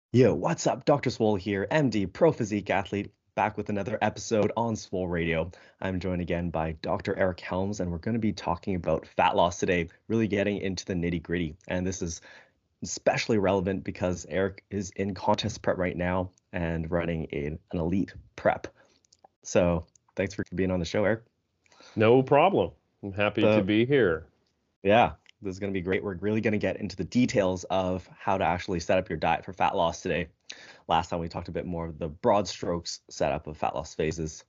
Yo, what's up? Dr. Swole here, MD, pro physique athlete, back with another episode on Swole Radio. I'm joined again by Dr. Eric Helms, and we're going to be talking about fat loss today, really getting into the nitty gritty. And this is especially relevant because Eric is in contest prep right now and running an elite prep. So thanks for being on the show, Eric. No problem. I'm happy to So, be here. yeah, this is going to be great. We're really going to get into the details of how to actually set up your diet for fat loss today. Last time we talked a bit more of the broad strokes setup of fat loss phases.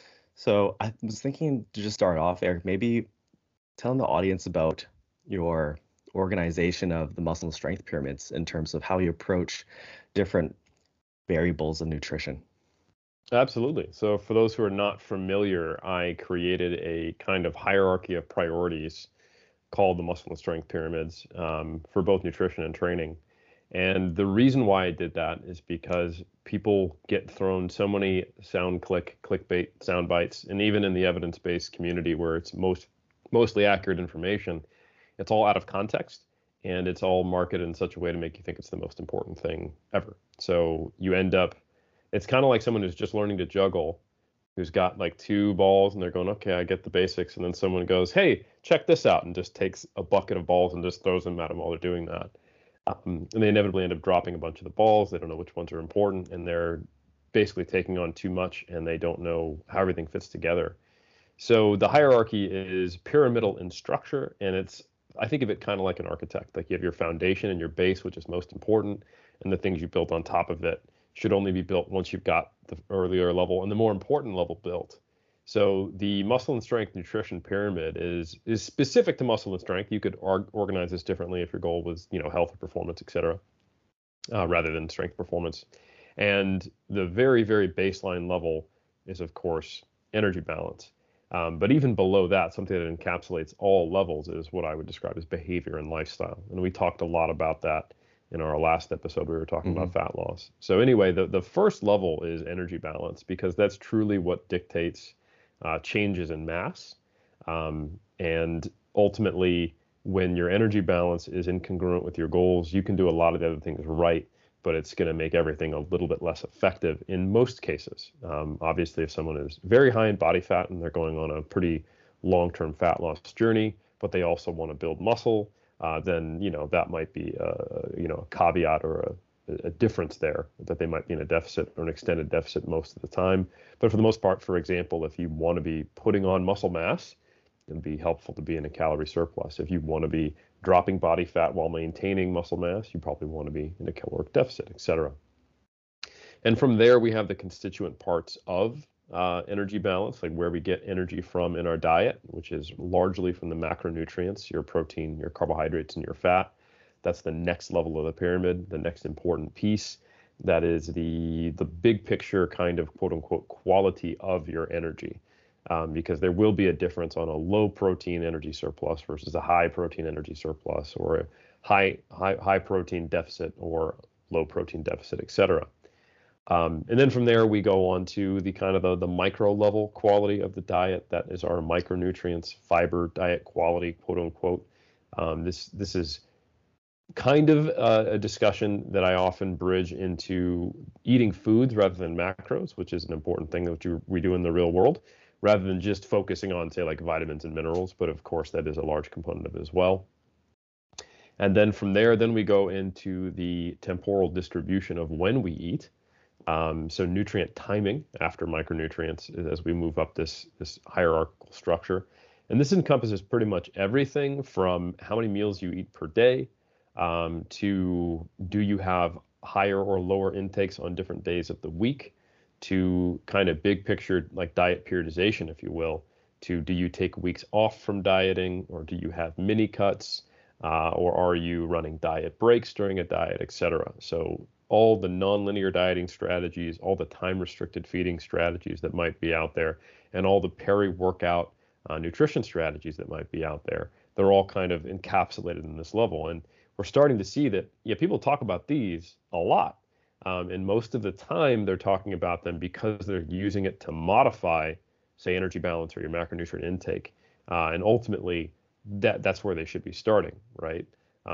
So I was thinking to just start off, Eric, maybe telling the audience about your organization of the muscle and strength pyramids in terms of how you approach different variables of nutrition. Absolutely. So, for those who are not familiar, I created a kind of hierarchy of priorities called the muscle and strength pyramids for both nutrition and training. And the reason why I did that is because people get thrown so many clickbait sound bites, and even in the evidence-based community where it's mostly accurate information, it's all out of context and it's all marketed in such a way to make you think it's the most important thing ever. So you end up, it's kind of like someone who's just learning to juggle, who's got like two balls and they're going, okay, I get the basics. And then someone goes, hey, check this out, and just takes a bucket of balls and just throws them at them while they're doing that. And they inevitably end up dropping a bunch of the balls. They don't know which ones are important, and they're basically taking on too much, and they don't know how everything fits together. So the hierarchy is pyramidal in structure, and I think of it kind of like an architect. Like you have your foundation and your base, which is most important, and the things you built on top of it should only be built once you've got the earlier level and the more important level built. So the muscle and strength nutrition pyramid is specific to muscle and strength. You could organize this differently if your goal was, health or performance, et cetera, rather than strength performance. And the very, very baseline level is, of course, energy balance. But even below that, something that encapsulates all levels is what I would describe as behavior and lifestyle. And we talked a lot about that in our last episode. We were talking Mm-hmm. about fat loss. So anyway, the first level is energy balance, because that's truly what dictates changes in mass. And ultimately, when your energy balance is incongruent with your goals, you can do a lot of the other things right, but it's going to make everything a little bit less effective in most cases. Obviously, if someone is very high in body fat and they're going on a pretty long-term fat loss journey, but they also want to build muscle, then that might be a caveat or a difference there, that they might be in a deficit or an extended deficit most of the time. But for the most part, for example, if you want to be putting on muscle mass, it'd be helpful to be in a calorie surplus. If you want to be dropping body fat while maintaining muscle mass, you probably want to be in a caloric deficit, etc. And from there, we have the constituent parts of energy balance, like where we get energy from in our diet, which is largely from the macronutrients, your protein, your carbohydrates, and your fat. That's the next level of the pyramid, the next important piece. That is the big picture kind of quote unquote quality of your energy. Because there will be a difference on a low protein energy surplus versus a high protein energy surplus, or a high protein deficit or low protein deficit, etc. And then from there, we go on to the kind of the micro level quality of the diet. That is our micronutrients, fiber diet quality, quote unquote. This is kind of a discussion that I often bridge into eating foods rather than macros, which is an important thing that we do in the real world, rather than just focusing on, say, like vitamins and minerals. But of course, that is a large component of it as well. And then from there, then we go into the temporal distribution of when we eat. So nutrient timing after micronutrients as we move up this hierarchical structure. And this encompasses pretty much everything from how many meals you eat per day, to do you have higher or lower intakes on different days of the week, to kind of big picture like diet periodization, if you will, to do you take weeks off from dieting, or do you have mini cuts, or are you running diet breaks during a diet, etc. So all the nonlinear dieting strategies, all the time-restricted feeding strategies that might be out there, and all the peri-workout nutrition strategies that might be out there, they're all kind of encapsulated in this level. And we're starting to see that, yeah, people talk about these a lot. And most of the time, they're talking about them because they're using it to modify, say, energy balance or your macronutrient intake. And ultimately, that's where they should be starting, right?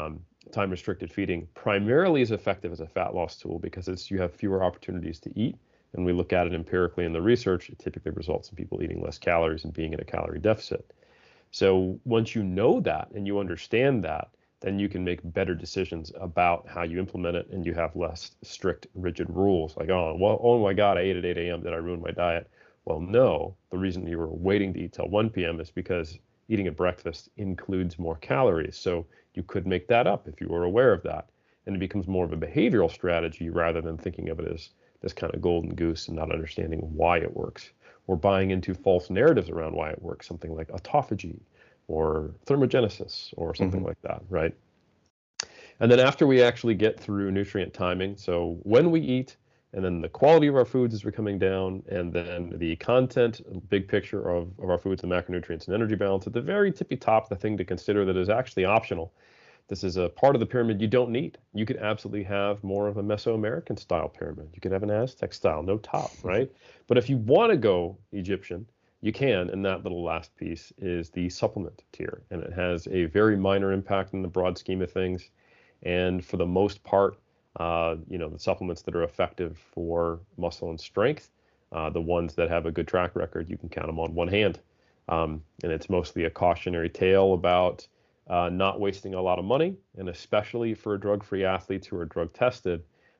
time restricted feeding primarily is effective as a fat loss tool because you have fewer opportunities to eat. And we look at it empirically in the research, it typically results in people eating less calories and being in a calorie deficit. So once you know that and you understand that, then you can make better decisions about how you implement it, and you have less strict, rigid rules. Like, oh my God, I ate at 8 a.m. Did I ruin my diet? Well, no. The reason you were waiting to eat till 1 p.m. is because eating at breakfast includes more calories. So you could make that up if you were aware of that. And it becomes more of a behavioral strategy rather than thinking of it as this kind of golden goose and not understanding why it works, or buying into false narratives around why it works, something like autophagy or thermogenesis or something like that, right? And then after we actually get through nutrient timing, so when we eat, and then the quality of our foods is coming down, and then the content, big picture of our foods, the macronutrients and energy balance, at the very tippy top, the thing to consider that is actually optional. This is a part of the pyramid you don't need. You could absolutely have more of a Mesoamerican style pyramid. You could have an Aztec style, no top, right? But if you want to go Egyptian, you can, and that little last piece is the supplement tier, and it has a very minor impact in the broad scheme of things. And for the most part, the supplements that are effective for muscle and strength, the ones that have a good track record, you can count them on one hand. And it's mostly a cautionary tale about not wasting a lot of money, and especially for drug-free athletes who are drug tested,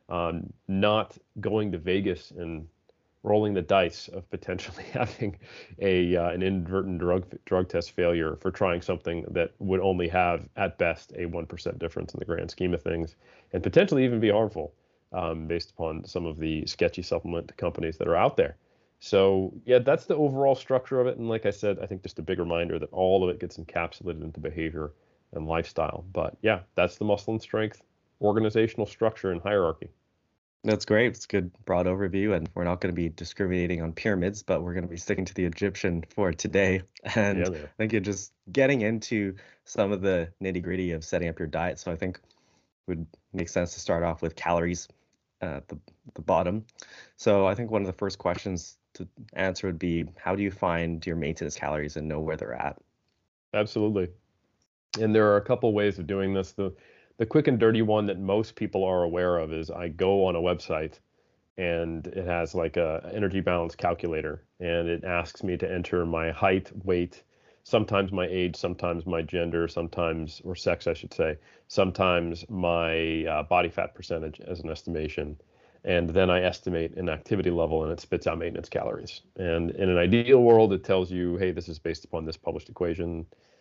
not going to Vegas and rolling the dice of potentially having an inadvertent drug test failure for trying something that would only have at best a 1% difference in the grand scheme of things, and potentially even be harmful based upon some of the sketchy supplement companies that are out there. So yeah, that's the overall structure of it. And like I said, I think just a big reminder that all of it gets encapsulated into behavior and lifestyle. But yeah, that's the muscle and strength organizational structure and hierarchy. That's great. It's a good broad overview, and we're not going to be discriminating on pyramids, but we're going to be sticking to the Egyptian for today. And Yeah, I think you're just getting into some of the nitty gritty of setting up your diet. So I think it would make sense to start off with calories at the bottom. So I think one of the first questions to answer would be, how do you find your maintenance calories and know where they're at? absolutely. And there are a couple ways of doing this. The quick and dirty one that most people are aware of is I go on a website and it has like a energy balance calculator, and it asks me to enter my height, weight, sometimes my age, sometimes my gender, sometimes, or sex, I should say, sometimes my body fat percentage as an estimation. And then I estimate an activity level, and it spits out maintenance calories. And in an ideal world, it tells you, hey, this is based upon this published equation,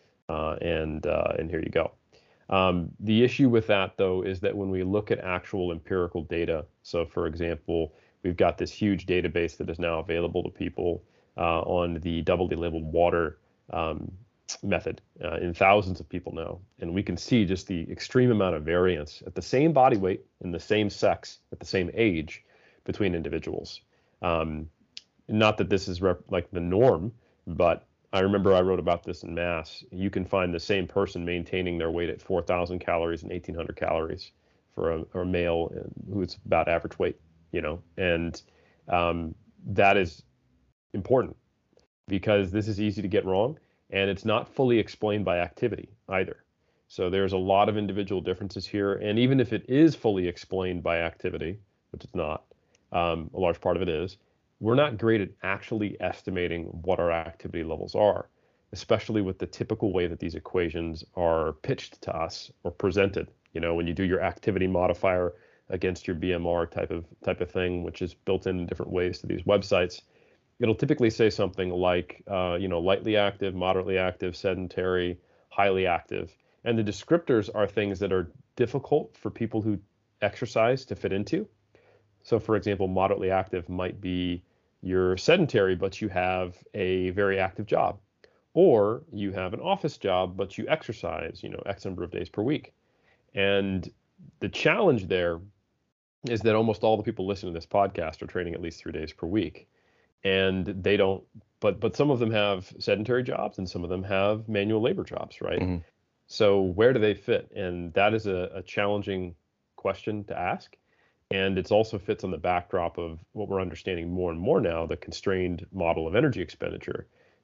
and here you go. The issue with that, though, is that when we look at actual empirical data, so for example, we've got this huge database that is now available to people on the doubly labeled water method in thousands of people now, and we can see just the extreme amount of variance at the same body weight, in the same sex, at the same age between individuals. Not that this is like the norm, but I remember I wrote about this in Mass. You can find the same person maintaining their weight at 4,000 calories and 1,800 calories for a male who's about average weight, and that is important because this is easy to get wrong, and it's not fully explained by activity either. So there's a lot of individual differences here, and even if it is fully explained by activity, which it's not, a large part of it is, we're not great at actually estimating what our activity levels are, especially with the typical way that these equations are pitched to us or presented. When you do your activity modifier against your BMR type of thing, which is built in different ways to these websites, it'll typically say something like, lightly active, moderately active, sedentary, highly active. And the descriptors are things that are difficult for people who exercise to fit into. So for example, moderately active might be you're sedentary, but you have a very active job, or you have an office job, but you exercise, X number of days per week. And the challenge there is that almost all the people listening to this podcast are training at least 3 days per week. And they don't, but some of them have sedentary jobs and some of them have manual labor jobs, right? Mm-hmm. So where do they fit? And that is a challenging question to ask. And it also fits on the backdrop of what we're understanding more and more now, the constrained model of energy expenditure.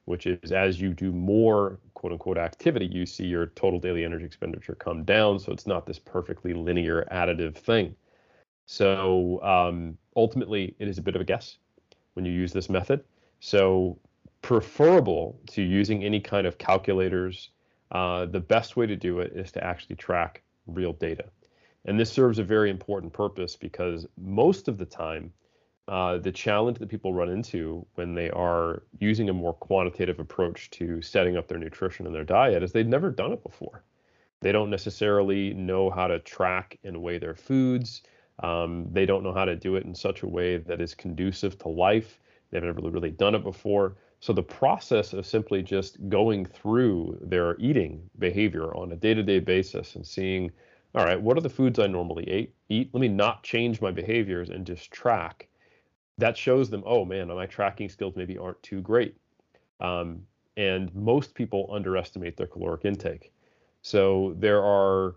which is as you do more quote unquote activity, you see your total daily energy expenditure come down. So it's not this perfectly linear additive thing. So ultimately, it is a bit of a guess when you use this method. So preferable to using any kind of calculators, the best way to do it is to actually track real data. And this serves a very important purpose because most of the time, the challenge that people run into when they are using a more quantitative approach to setting up their nutrition and their diet is they've never done it before. They don't necessarily know how to track and weigh their foods. They don't know how to do it in such a way that is conducive to life. They've never really done it before. So the process of simply just going through their eating behavior on a day-to-day basis and seeing, all right, what are the foods I normally eat? Let me not change my behaviors and just track. That shows them, oh man, my tracking skills maybe aren't too great. And most people underestimate their caloric intake. So there are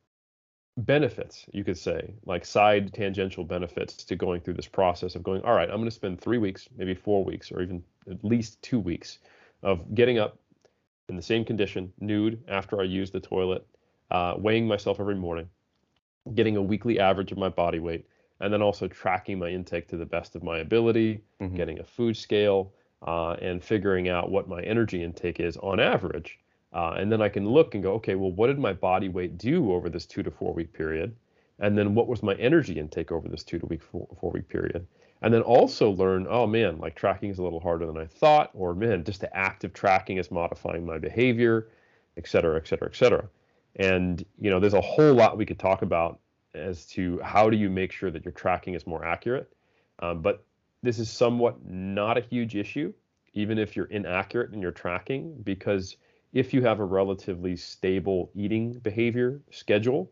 benefits, you could say, like side tangential benefits to going through this process of going, all right, I'm going to spend 3 weeks, maybe 4 weeks, or even at least 2 weeks of getting up in the same condition, nude after I use the toilet, weighing myself every morning, getting a weekly average of my body weight, and then also tracking my intake to the best of my ability, getting a food scale, and figuring out what my energy intake is on average. And then I can look and go, okay, well, what did my body weight do over this 2 to 4 week period? And then what was my energy intake over this 2 to 4 week period? And then also learn, oh man, like tracking is a little harder than I thought, or man, just the active tracking is modifying my behavior, et cetera, et cetera, et cetera. And, there's a whole lot we could talk about as to how do you make sure that your tracking is more accurate. But this is somewhat not a huge issue, even if you're inaccurate in your tracking, because if you have a relatively stable eating behavior schedule,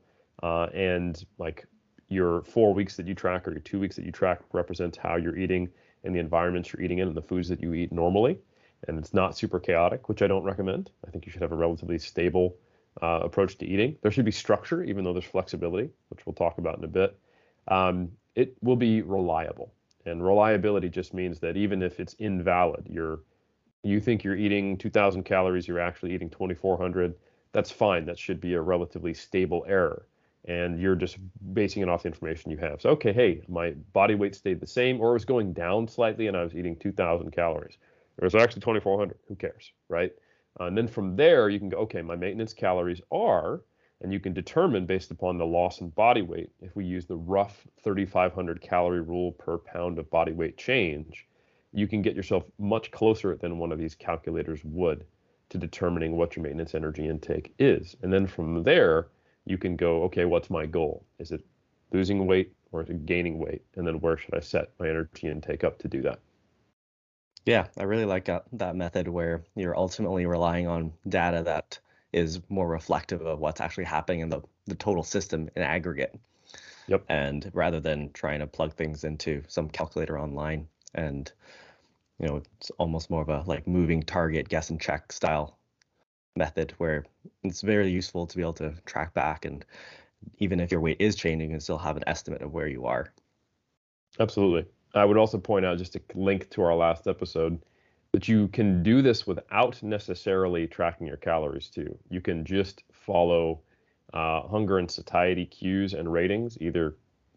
and like your 4 weeks that you track or your 2 weeks that you track represents how you're eating and the environments you're eating in and the foods that you eat normally, and it's not super chaotic, which I don't recommend. I think you should have a relatively stable approach to eating. There should be structure, even though there's flexibility, which we'll talk about in a bit. It will be reliable. And reliability just means that even if it's invalid, you think you're eating 2,000 calories, you're actually eating 2,400, that's fine. That should be a relatively stable error. And you're just basing it off the information you have. So, okay, hey, my body weight stayed the same, or it was going down slightly and I was eating 2,000 calories. It was actually 2,400. Who cares, right? And then from there, you can go, okay, my maintenance calories are, and you can determine based upon the loss in body weight, if we use the rough 3,500 calorie rule per pound of body weight change, you can get yourself much closer than one of these calculators would to determining what your maintenance energy intake is. And then from there, you can go, okay, what's my goal? Is it losing weight or is it gaining weight? And then where should I set my energy intake up to do that? Yeah, I really like that method where you're ultimately relying on data that is more reflective of what's actually happening in the total system in aggregate. Yep. And rather than trying to plug things into some calculator online, and it's almost more of a like moving target guess and check style method where it's very useful to be able to track back, and even if your weight is changing, you can still have an estimate of where you are. Absolutely. I would also point out, just to link to our last episode, that you can do this without necessarily tracking your calories too. You can just follow hunger and satiety cues and ratings, either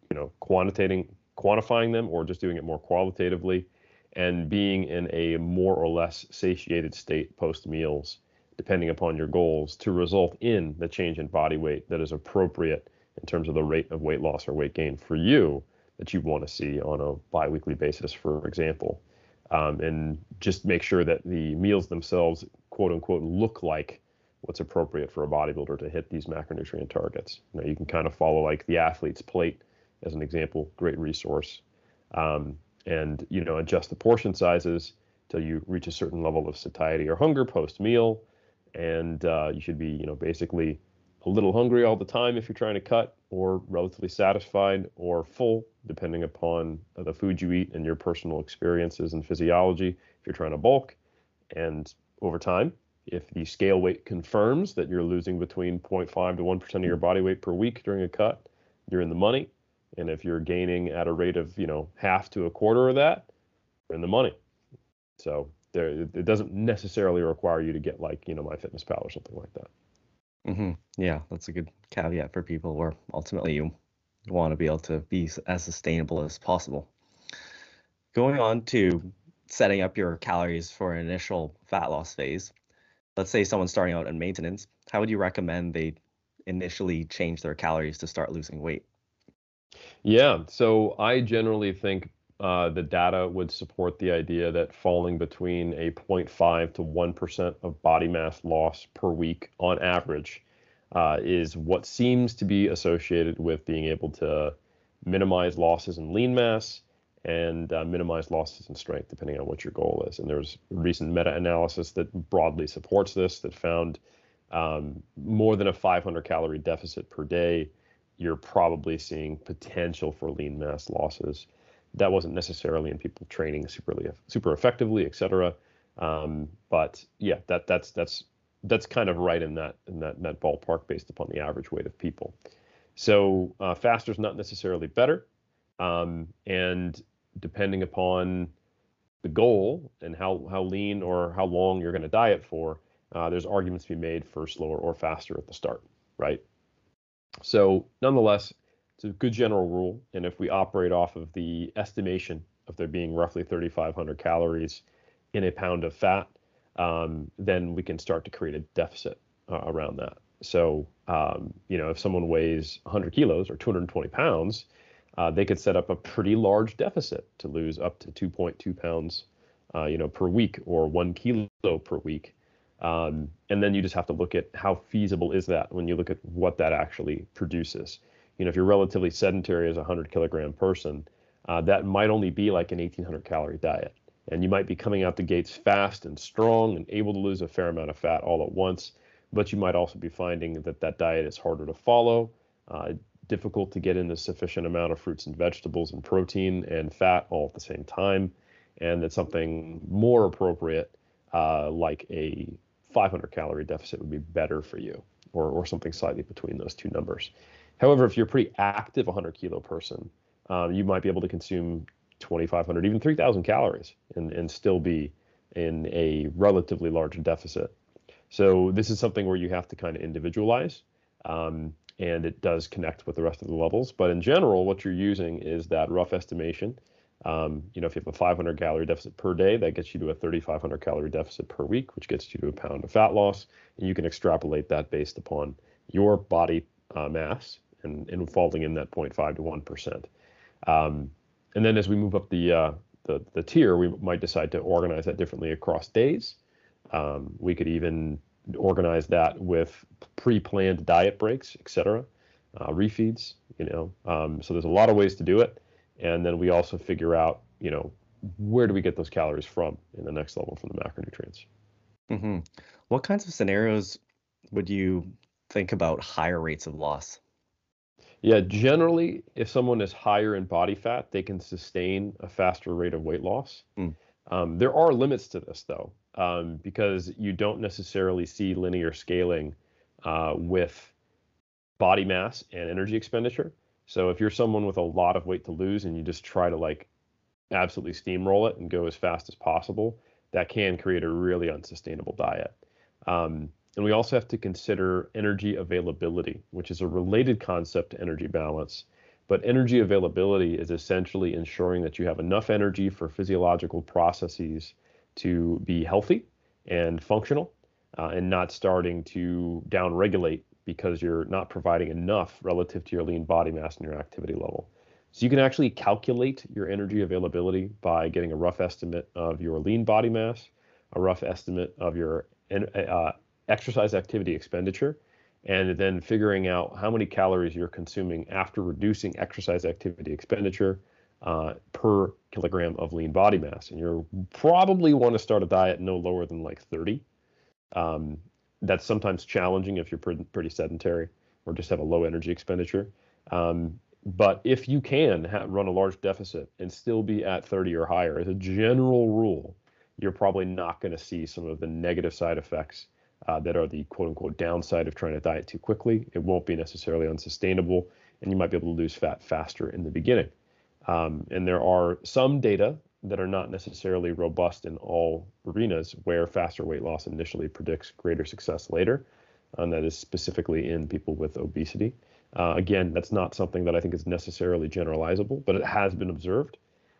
quantifying them or just doing it more qualitatively, and being in a more or less satiated state post meals, depending upon your goals, to result in the change in body weight that is appropriate in terms of the rate of weight loss or weight gain for you that you want to see on a biweekly basis, for example. And just make sure that the meals themselves, quote unquote, look like what's appropriate for a bodybuilder to hit these macronutrient targets. You can kind of follow like the athlete's plate as an example, great resource. And adjust the portion sizes till you reach a certain level of satiety or hunger post meal. And you should be, basically a little hungry all the time if you're trying to cut, or relatively satisfied or full, depending upon the food you eat and your personal experiences and physiology if you're trying to bulk. And over time, if the scale weight confirms that you're losing between 0.5 to 1% of your body weight per week during a cut, you're in the money. And if you're gaining at a rate of, half to a quarter of that, you're in the money. So It doesn't necessarily require you to get like, MyFitnessPal or something like that. Yeah, that's a good caveat for people where ultimately you want to be able to be as sustainable as possible. Going on to setting up your calories for an initial fat loss phase, let's say someone's starting out in maintenance, how would you recommend they initially change their calories to start losing weight? Yeah, so I generally think the data would support the idea that falling between a 0.5 to 1% of body mass loss per week on average is what seems to be associated with being able to minimize losses in lean mass and minimize losses in strength, depending on what your goal is. And there's recent meta-analysis that broadly supports this that found more than a 500 calorie deficit per day, you're probably seeing potential for lean mass losses. That wasn't necessarily in people training super effectively, et cetera. But yeah, that's kind of right in that ballpark based upon the average weight of people. So faster is not necessarily better, and depending upon the goal and how lean or how long you're going to diet for, there's arguments to be made for slower or faster at the start, right? So nonetheless, it's a good general rule. And if we operate off of the estimation of there being roughly 3,500 calories in a pound of fat, then we can start to create a deficit around that. So, if someone weighs 100 kilos or 220 pounds, they could set up a pretty large deficit to lose up to 2.2 pounds, per week, or 1 kilo per week. And then you just have to look at how feasible is that when you look at what that actually produces. If you're relatively sedentary as a 100 kilogram person, that might only be like an 1,800 calorie diet. And you might be coming out the gates fast and strong and able to lose a fair amount of fat all at once. But you might also be finding that diet is harder to follow, difficult to get in a sufficient amount of fruits and vegetables and protein and fat all at the same time. And that something more appropriate, like a 500 calorie deficit, would be better for you, or something slightly between those two numbers. However, if you're a pretty active 100 kilo person, you might be able to consume 2,500, even 3,000 calories and still be in a relatively large deficit. So this is something where you have to kind of individualize, and it does connect with the rest of the levels. But in general, what you're using is that rough estimation. If you have a 500 calorie deficit per day, that gets you to a 3,500 calorie deficit per week, which gets you to a pound of fat loss. And you can extrapolate that based upon your body mass and falling in that 0.5 to 1%. And then as we move up the tier, we might decide to organize that differently across days. We could even organize that with pre-planned diet breaks, et cetera, refeeds, so there's a lot of ways to do it. And then we also figure out, where do we get those calories from in the next level from the macronutrients. Mm-hmm. What kinds of scenarios would you think about higher rates of loss? Yeah, generally, if someone is higher in body fat, they can sustain a faster rate of weight loss. There are limits to this, though, because you don't necessarily see linear scaling with body mass and energy expenditure. So if you're someone with a lot of weight to lose and you just try to absolutely steamroll it and go as fast as possible, that can create a really unsustainable diet. And we also have to consider energy availability, which is a related concept to energy balance. But energy availability is essentially ensuring that you have enough energy for physiological processes to be healthy and functional, and not starting to downregulate because you're not providing enough relative to your lean body mass and your activity level. So you can actually calculate your energy availability by getting a rough estimate of your lean body mass, a rough estimate of your exercise activity expenditure, and then figuring out how many calories you're consuming after reducing exercise activity expenditure per kilogram of lean body mass. And you probably want to start a diet no lower than 30. That's sometimes challenging if you're pretty sedentary or just have a low energy expenditure. But if you can run a large deficit and still be at 30 or higher, as a general rule, you're probably not going to see some of the negative side effects that are the quote unquote downside of trying to diet too quickly. It won't be necessarily unsustainable, and you might be able to lose fat faster in the beginning. And there are some data that are not necessarily robust in all arenas where faster weight loss initially predicts greater success later. And that is specifically in people with obesity. Again, that's not something that I think is necessarily generalizable, but it has been observed.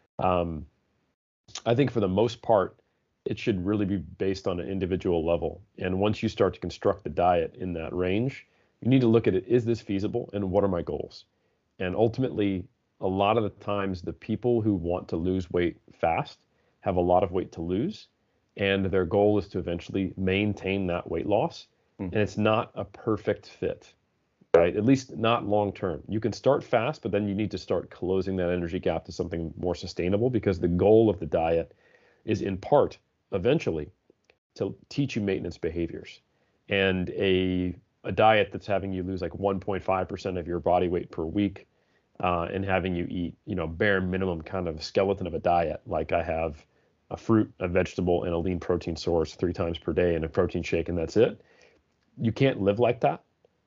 I think for the most part, it should really be based on an individual level. And once you start to construct the diet in that range, you need to look at it. Is this feasible? And what are my goals? And ultimately, a lot of the times, the people who want to lose weight fast have a lot of weight to lose. And their goal is to eventually maintain that weight loss. And it's not a perfect fit, right? At least not long term. You can start fast, but then you need to start closing that energy gap to something more sustainable, because the goal of the diet is in part eventually to teach you maintenance behaviors. And a diet that's having you lose like 1.5% of your body weight per week, and having you eat, bare minimum kind of skeleton of a diet, like I have a fruit, a vegetable, and a lean protein source 3 times per day and a protein shake, and that's it. You can't live like that.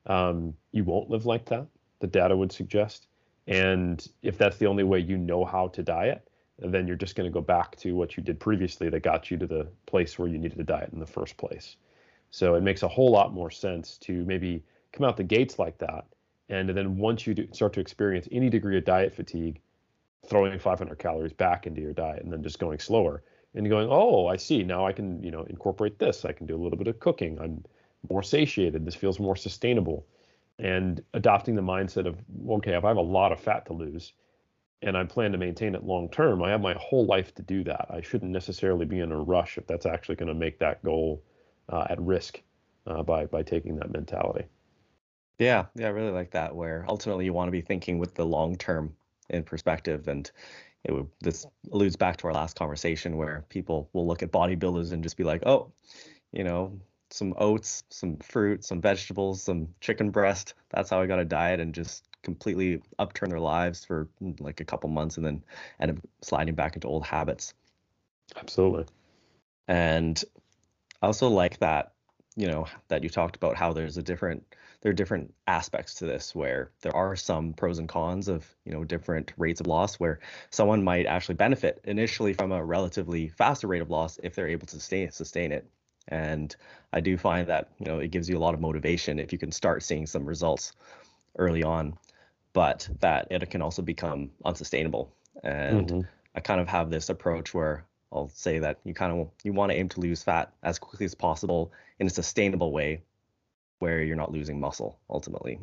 You won't live like that, the data would suggest. And if that's the only way you know how to diet, then you're just going to go back to what you did previously that got you to the place where you needed to diet in the first place. So it makes a whole lot more sense to maybe come out the gates like that. And then once you start to experience any degree of diet fatigue, throwing 500 calories back into your diet and then just going slower and going, oh, I see. Now I can, incorporate this. I can do a little bit of cooking. I'm more satiated. This feels more sustainable. And adopting the mindset of, okay, if I have a lot of fat to lose and I plan to maintain it long term, I have my whole life to do that. I shouldn't necessarily be in a rush if that's actually going to make that goal at risk by taking that mentality. Yeah, I really like that, where ultimately you want to be thinking with the long term in perspective. And this alludes back to our last conversation where people will look at bodybuilders and just be like, oh, some oats, some fruit, some vegetables, some chicken breast. That's how I got a diet, and just completely upturn their lives for like a couple months and then end up sliding back into old habits. Absolutely. And I also like that, that you talked about how there are different aspects to this, where there are some pros and cons of, different rates of loss, where someone might actually benefit initially from a relatively faster rate of loss if they're able to sustain it. And I do find that, it gives you a lot of motivation if you can start seeing some results early on, but that it can also become unsustainable. And I kind of have this approach where I'll say that you want to aim to lose fat as quickly as possible in a sustainable way, where you're not losing muscle ultimately.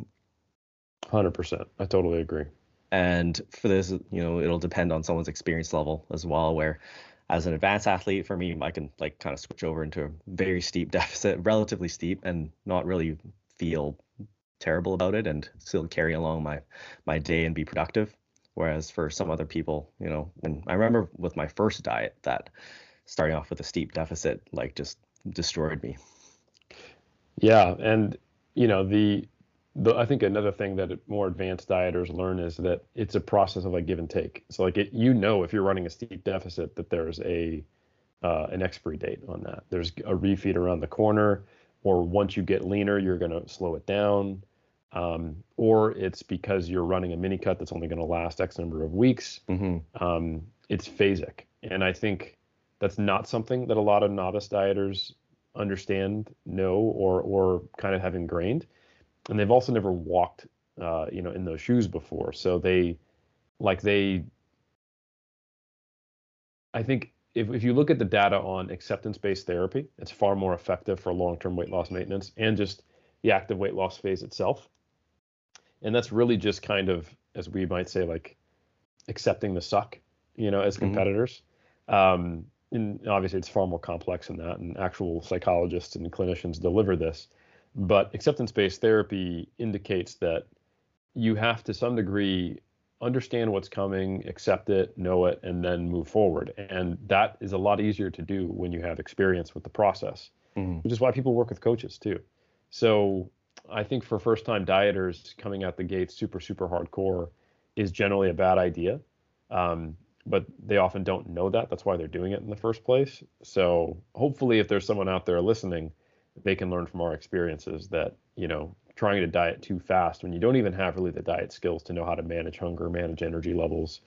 100%. I totally agree. And for this, it'll depend on someone's experience level as well, where as an advanced athlete, for me, I can like kind of switch over into a very steep deficit, relatively steep, and not really feel terrible about it and still carry along my day and be productive. Whereas for some other people, when I remember with my first diet, that starting off with a steep deficit like just destroyed me. Yeah, and I think another thing that more advanced dieters learn is that it's a process of like give and take. So like if you're running a steep deficit, that there's an expiry date on that. There's a refeed around the corner, or once you get leaner, you're going to slow it down. Or it's because you're running a mini cut that's only going to last X number of weeks. It's phasic. And I think that's not something that a lot of novice dieters understand, know, or kind of have ingrained. And they've also never walked, in those shoes before. So I think if you look at the data on acceptance-based therapy, it's far more effective for long-term weight loss maintenance and just the active weight loss phase itself. And that's really just kind of, as we might say, like accepting the suck, as competitors. And obviously it's far more complex than that, and actual psychologists and clinicians deliver this. But acceptance-based therapy indicates that you have to some degree understand what's coming, accept it, know it, and then move forward. And that is a lot easier to do when you have experience with the process, which is why people work with coaches too. So I think for first-time dieters, coming out the gate super, super hardcore is generally a bad idea. But they often don't know that. That's why they're doing it in the first place. So hopefully if there's someone out there listening, they can learn from our experiences that, trying to diet too fast when you don't even have really the diet skills to know how to manage hunger, manage energy levels,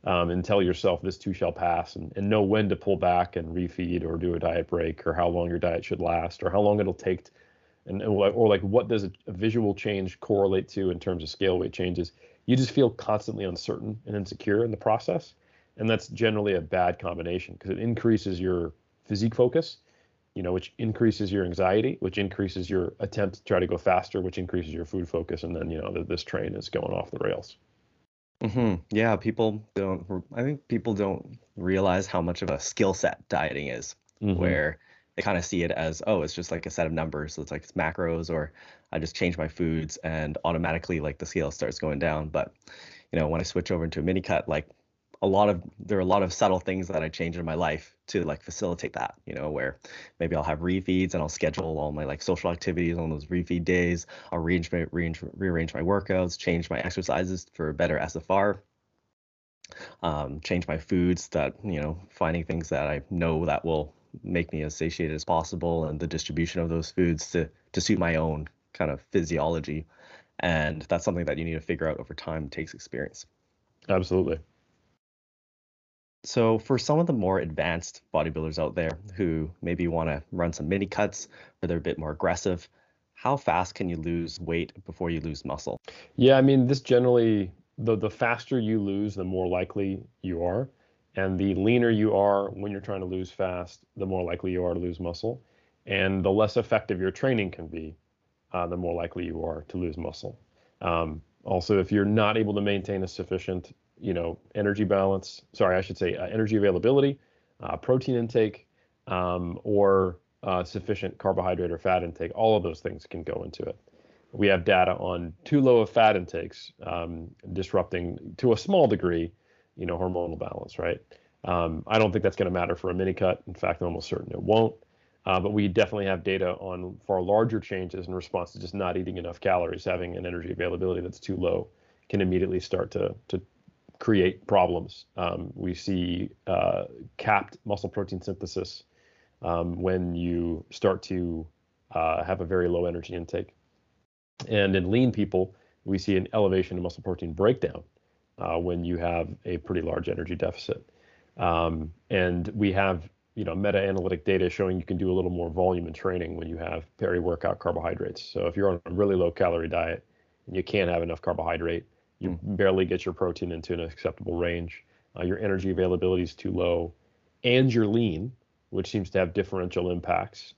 and tell yourself this too shall pass, and know when to pull back and refeed or do a diet break, or how long your diet should last, or how long it'll take or like what does a visual change correlate to in terms of scale weight changes. You just feel constantly uncertain and insecure in the process, and that's generally a bad combination because it increases your physique focus, which increases your anxiety, which increases your attempt to try to go faster, which increases your food focus, and then this train is going off the rails. Yeah, I think people don't realize how much of a skill set dieting is, where they kind of see it as, oh, it's just like a set of numbers. So it's like it's macros, or I just change my foods and automatically like the scale starts going down. But, when I switch over into a mini cut, like there are a lot of subtle things that I change in my life to like facilitate that, where maybe I'll have refeeds and I'll schedule all my like social activities on those refeed days. I'll rearrange my workouts, change my exercises for better SFR, change my foods that, finding things that I know that will make me as satiated as possible, and the distribution of those foods to suit my own kind of physiology. And that's something that you need to figure out over time. It takes experience. Absolutely. So for some of the more advanced bodybuilders out there who maybe want to run some mini cuts, or they're a bit more aggressive, how fast can you lose weight before you lose muscle? Yeah, I mean, this generally, the faster you lose, the more likely you are. And the leaner you are when you're trying to lose fast, the more likely you are to lose muscle. And the less effective your training can be, the more likely you are to lose muscle. Also, if you're not able to maintain a sufficient, energy balance, sorry, I should say energy availability, protein intake, or sufficient carbohydrate or fat intake, all of those things can go into it. We have data on too low of fat intakes, disrupting to a small degree, hormonal balance, right? I don't think that's going to matter for a mini cut. In fact, I'm almost certain it won't. But we definitely have data on far larger changes in response to just not eating enough calories. Having an energy availability that's too low can immediately start to create problems. We see capped muscle protein synthesis when you start to have a very low energy intake. And in lean people, we see an elevation in muscle protein breakdown when you have a pretty large energy deficit. And we have meta-analytic data showing you can do a little more volume in training when you have peri-workout carbohydrates. So if you're on a really low calorie diet and you can't have enough carbohydrate, you barely get your protein into an acceptable range, your energy availability is too low, and you're lean, which seems to have differential impacts.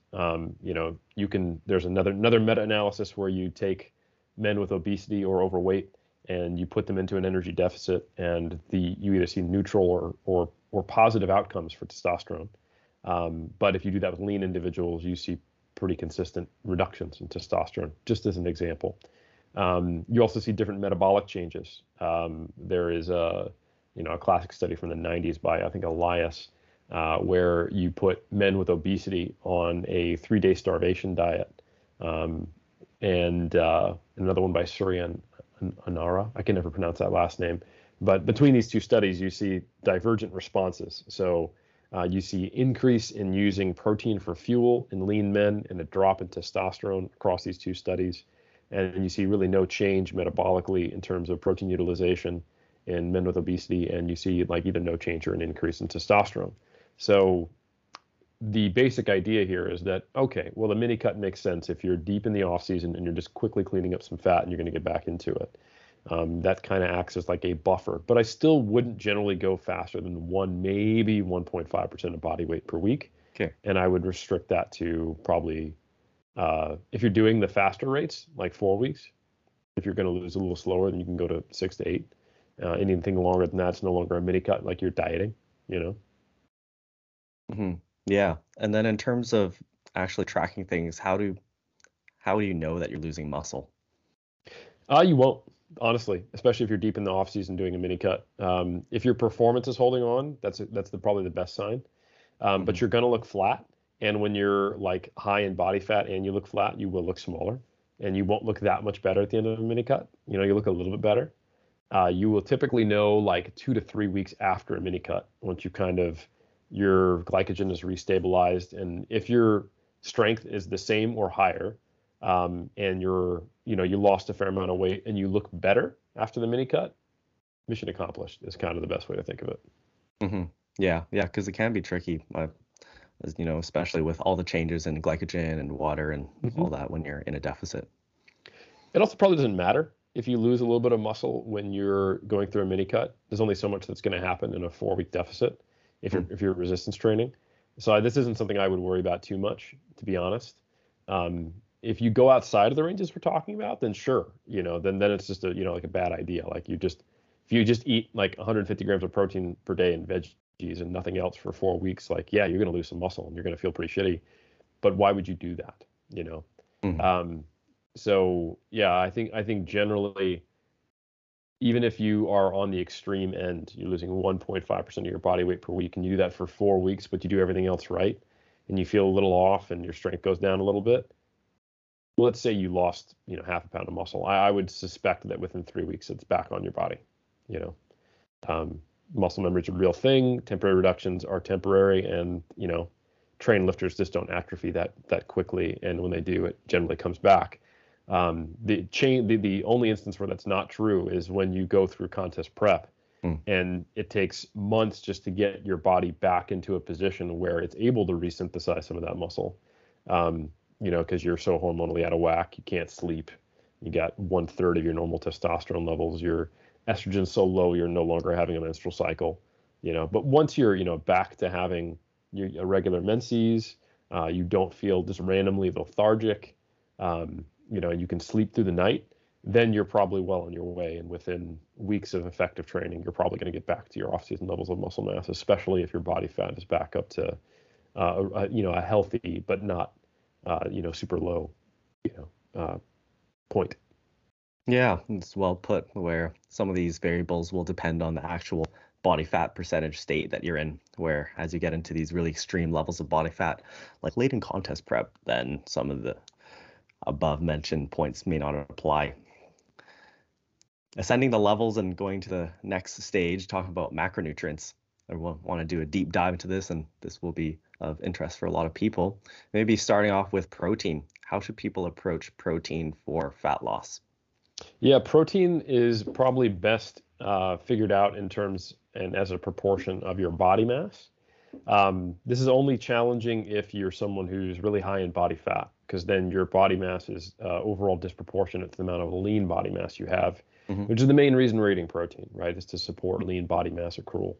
There's another meta-analysis where you take men with obesity or overweight and you put them into an energy deficit, and you either see neutral or positive outcomes for testosterone. But if you do that with lean individuals, you see pretty consistent reductions in testosterone, just as an example. You also see different metabolic changes. There is a classic study from the 90s by, I think, Elias, where you put men with obesity on a 3-day starvation diet, and another one by Suryan Anara. I can never pronounce that last name. But between these two studies, you see divergent responses. So you see increase in using protein for fuel in lean men and a drop in testosterone across these two studies. And you see really no change metabolically in terms of protein utilization in men with obesity. And you see like either no change or an increase in testosterone. So the basic idea here is that, okay, well, the mini cut makes sense if you're deep in the off season and you're just quickly cleaning up some fat and you're going to get back into it. That kind of acts as like a buffer, but I still wouldn't generally go faster than maybe 1.5% of body weight per week. Okay. And I would restrict that to probably, if you're doing the faster rates, like 4 weeks. If you're going to lose a little slower, then you can go to 6 to 8. Anything longer than that's no longer a mini cut, like you're dieting, Yeah. And then in terms of actually tracking things, how do you know that you're losing muscle? You won't, honestly, especially if you're deep in the off season doing a mini cut. If your performance is holding on, that's probably the best sign. But you're going to look flat. And when you're like high in body fat and you look flat, you will look smaller, and you won't look that much better at the end of a mini cut. You look a little bit better. You will typically know like 2 to 3 weeks after a mini cut, once your glycogen is restabilized. And if your strength is the same or higher, and you lost a fair amount of weight and you look better after the mini cut, mission accomplished is kind of the best way to think of it. Hmm. Yeah, yeah, because it can be tricky, especially with all the changes in glycogen and water and Hmm. all that when you're in a deficit. It also probably doesn't matter if you lose a little bit of muscle when you're going through a mini cut. There's only so much that's going to happen in a 4-week deficit if you're resistance training. So this isn't something I would worry about too much, to be honest. If you go outside of the ranges we're talking about, then sure, then it's just like a bad idea. Like if you just eat like 150 grams of protein per day in veggies and nothing else for 4 weeks, like yeah, you're going to lose some muscle and you're going to feel pretty shitty. But why would you do that? Hmm. Um, so yeah, I think generally, even if you are on the extreme end, you're losing 1.5% of your body weight per week, and you do that for 4 weeks, but you do everything else right, and you feel a little off, and your strength goes down a little bit. Let's say you lost, half a pound of muscle. I would suspect that within 3 weeks, it's back on your body. You know, Muscle memory is a real thing. Temporary reductions are temporary, and trained lifters just don't atrophy that quickly, and when they do, it generally comes back. The only instance where that's not true is when you go through contest prep, and it takes months just to get your body back into a position where it's able to resynthesize some of that muscle. Because you're so hormonally out of whack, you can't sleep. You got 1/3 of your normal testosterone levels. Your estrogen's so low, you're no longer having a menstrual cycle. But once you're back to having your regular menses, you don't feel just randomly lethargic. And you can sleep through the night, then you're probably well on your way. And within weeks of effective training, you're probably going to get back to your off-season levels of muscle mass, especially if your body fat is back up to, a healthy but not, super low, point. Yeah, it's well put, where some of these variables will depend on the actual body fat percentage state that you're in, where as you get into these really extreme levels of body fat, like late in contest prep, then some of the above mentioned points may not apply. Ascending the levels and going to the next stage, talking about macronutrients. I want to do a deep dive into this, and this will be of interest for a lot of people. Maybe starting off with protein. How should people approach protein for fat loss? Yeah, protein is probably best figured out in terms and as a proportion of your body mass. This is only challenging if you're someone who's really high in body fat, because then your body mass is overall disproportionate to the amount of lean body mass you have, which is the main reason we're eating protein, right? Is to support lean body mass accrual.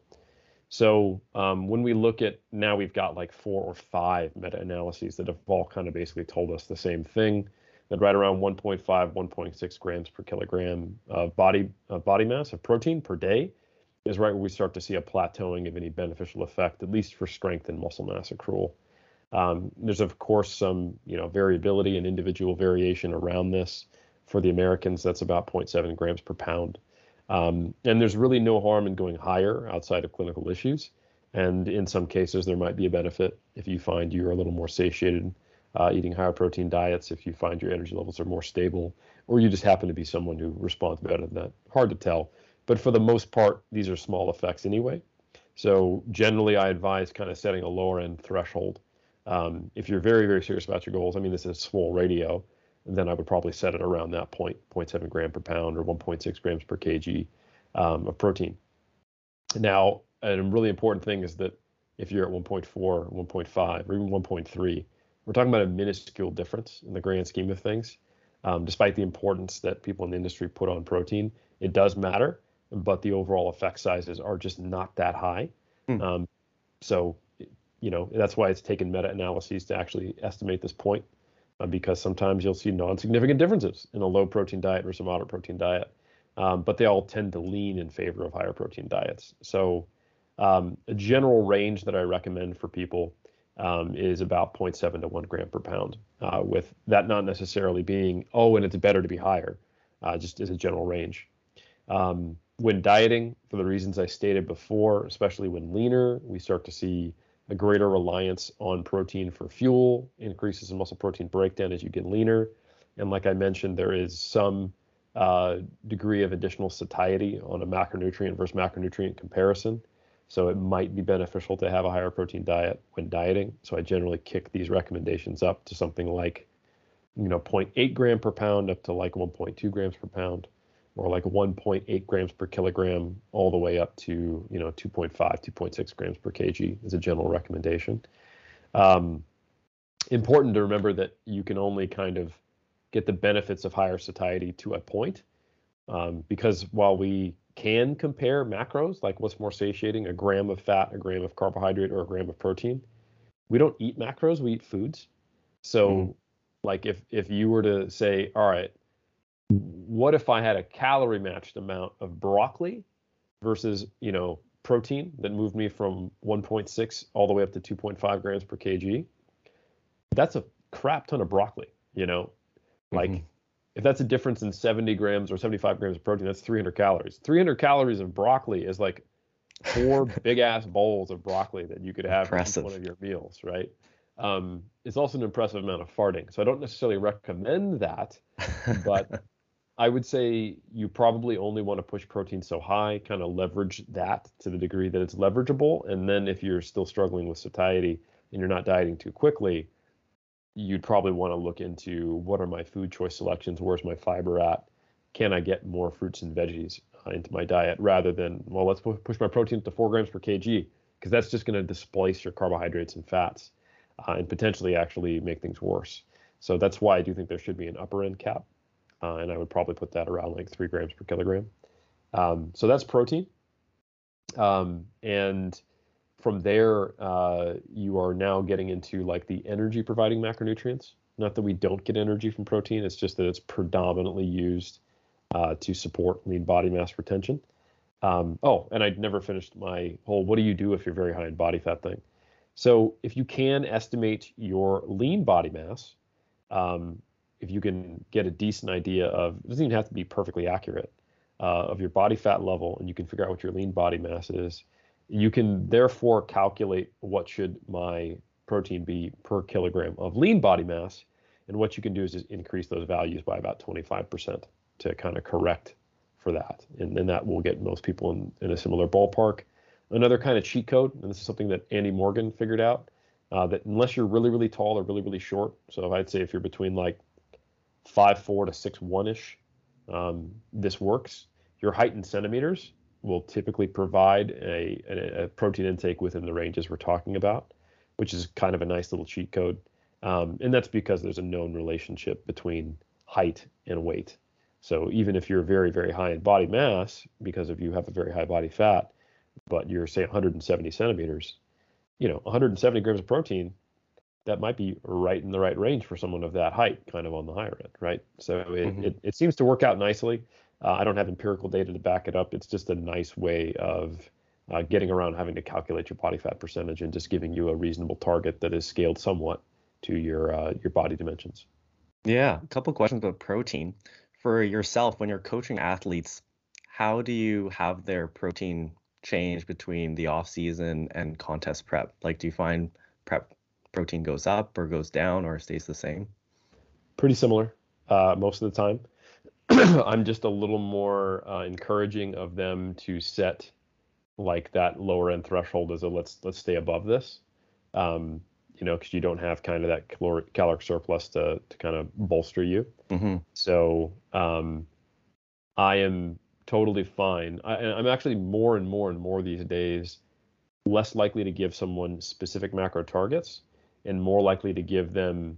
So when we look at now, we've got like 4 or 5 meta-analyses that have all kind of basically told us the same thing, that right around 1.5, 1.6 grams per kilogram of body mass of protein per day is right where we start to see a plateauing of any beneficial effect, at least for strength and muscle mass accrual. There's of course some variability and individual variation around this. For the Americans, that's about 0.7 grams per pound. And there's really no harm in going higher outside of clinical issues. And in some cases, there might be a benefit if you find you're a little more satiated eating higher protein diets, if you find your energy levels are more stable, or you just happen to be someone who responds better than that. Hard to tell. But for the most part, these are small effects anyway. So generally, I advise kind of setting a lower end threshold. If you're very, very serious about your goals, I mean, this is Swole Radio, then I would probably set it around that point, 0.7 gram per pound or 1.6 grams per kg of protein. Now, a really important thing is that if you're at 1.4, 1.5, or even 1.3, we're talking about a minuscule difference in the grand scheme of things. Despite the importance that people in the industry put on protein, it does matter, but the overall effect sizes are just not that high. So, that's why it's taken meta-analyses to actually estimate this point, because sometimes you'll see non-significant differences in a low protein diet versus a moderate protein diet, but they all tend to lean in favor of higher protein diets. So a general range that I recommend for people is about 0.7 to 1 gram per pound, with that not necessarily being, and it's better to be higher, just as a general range. When dieting, for the reasons I stated before, especially when leaner, we start to see a greater reliance on protein for fuel, increases in muscle protein breakdown as you get leaner. And like I mentioned, there is some degree of additional satiety on a macronutrient versus macronutrient comparison. So it might be beneficial to have a higher protein diet when dieting. So I generally kick these recommendations up to something like 0.8 gram per pound up to like 1.2 grams per pound. or like 1.8 grams per kilogram all the way up to, 2.5, 2.6 grams per kg is a general recommendation. Important to remember that you can only kind of get the benefits of higher satiety to a point, because while we can compare macros, like what's more satiating, a gram of fat, a gram of carbohydrate, or a gram of protein, we don't eat macros, we eat foods. So like if you were to say, all right, what if I had a calorie matched amount of broccoli versus, protein that moved me from 1.6 all the way up to 2.5 grams per kg? That's a crap ton of broccoli, like if that's a difference in 70 grams or 75 grams of protein, that's 300 calories. 300 calories of broccoli is like 4 big ass bowls of broccoli that you could have in each one of your meals, right? It's also an impressive amount of farting. So I don't necessarily recommend that, but I would say you probably only want to push protein so high, kind of leverage that to the degree that it's leverageable. And then if you're still struggling with satiety and you're not dieting too quickly, you'd probably want to look into what are my food choice selections, where's my fiber at, can I get more fruits and veggies into my diet, rather than, well, let's push my protein to 4 grams per kg, because that's just going to displace your carbohydrates and fats and potentially actually make things worse. So that's why I do think there should be an upper end cap, and I would probably put that around like 3 grams per kilogram. So that's protein. And from there, you are now getting into like the energy providing macronutrients. Not that we don't get energy from protein, it's just that it's predominantly used to support lean body mass retention. And I'd never finished my whole what do you do if you're very high in body fat thing. So if you can estimate your lean body mass, if you can get a decent idea of, it doesn't even have to be perfectly accurate, of your body fat level, and you can figure out what your lean body mass is, you can therefore calculate what should my protein be per kilogram of lean body mass. And what you can do is just increase those values by about 25% to kind of correct for that. And then that will get most people in a similar ballpark. Another kind of cheat code, and this is something that Andy Morgan figured out, that unless you're really, really tall or really, really short, so I'd say if you're between like 5'4" to 6'1"-ish, this works. Your height in centimeters will typically provide a protein intake within the ranges we're talking about, which is kind of a nice little cheat code. And that's because there's a known relationship between height and weight. So even if you're very, very high in body mass, because if you have a very high body fat, but you're say 170 centimeters, 170 grams of protein, that might be right in the right range for someone of that height, kind of on the higher end, right? So it seems to work out nicely. I don't have empirical data to back it up. It's just a nice way of getting around having to calculate your body fat percentage and just giving you a reasonable target that is scaled somewhat to your body dimensions. Yeah, a couple questions about protein. For yourself, when you're coaching athletes, how do you have their protein change between the off season and contest prep? Like, do you find prep protein goes up or goes down or stays the same? Pretty similar most of the time. I'm just a little more encouraging of them to set like that lower end threshold as a let's stay above this, because you don't have kind of that caloric surplus to kind of bolster you. So I am totally fine. I'm actually more and more these days less likely to give someone specific macro targets and more likely to give them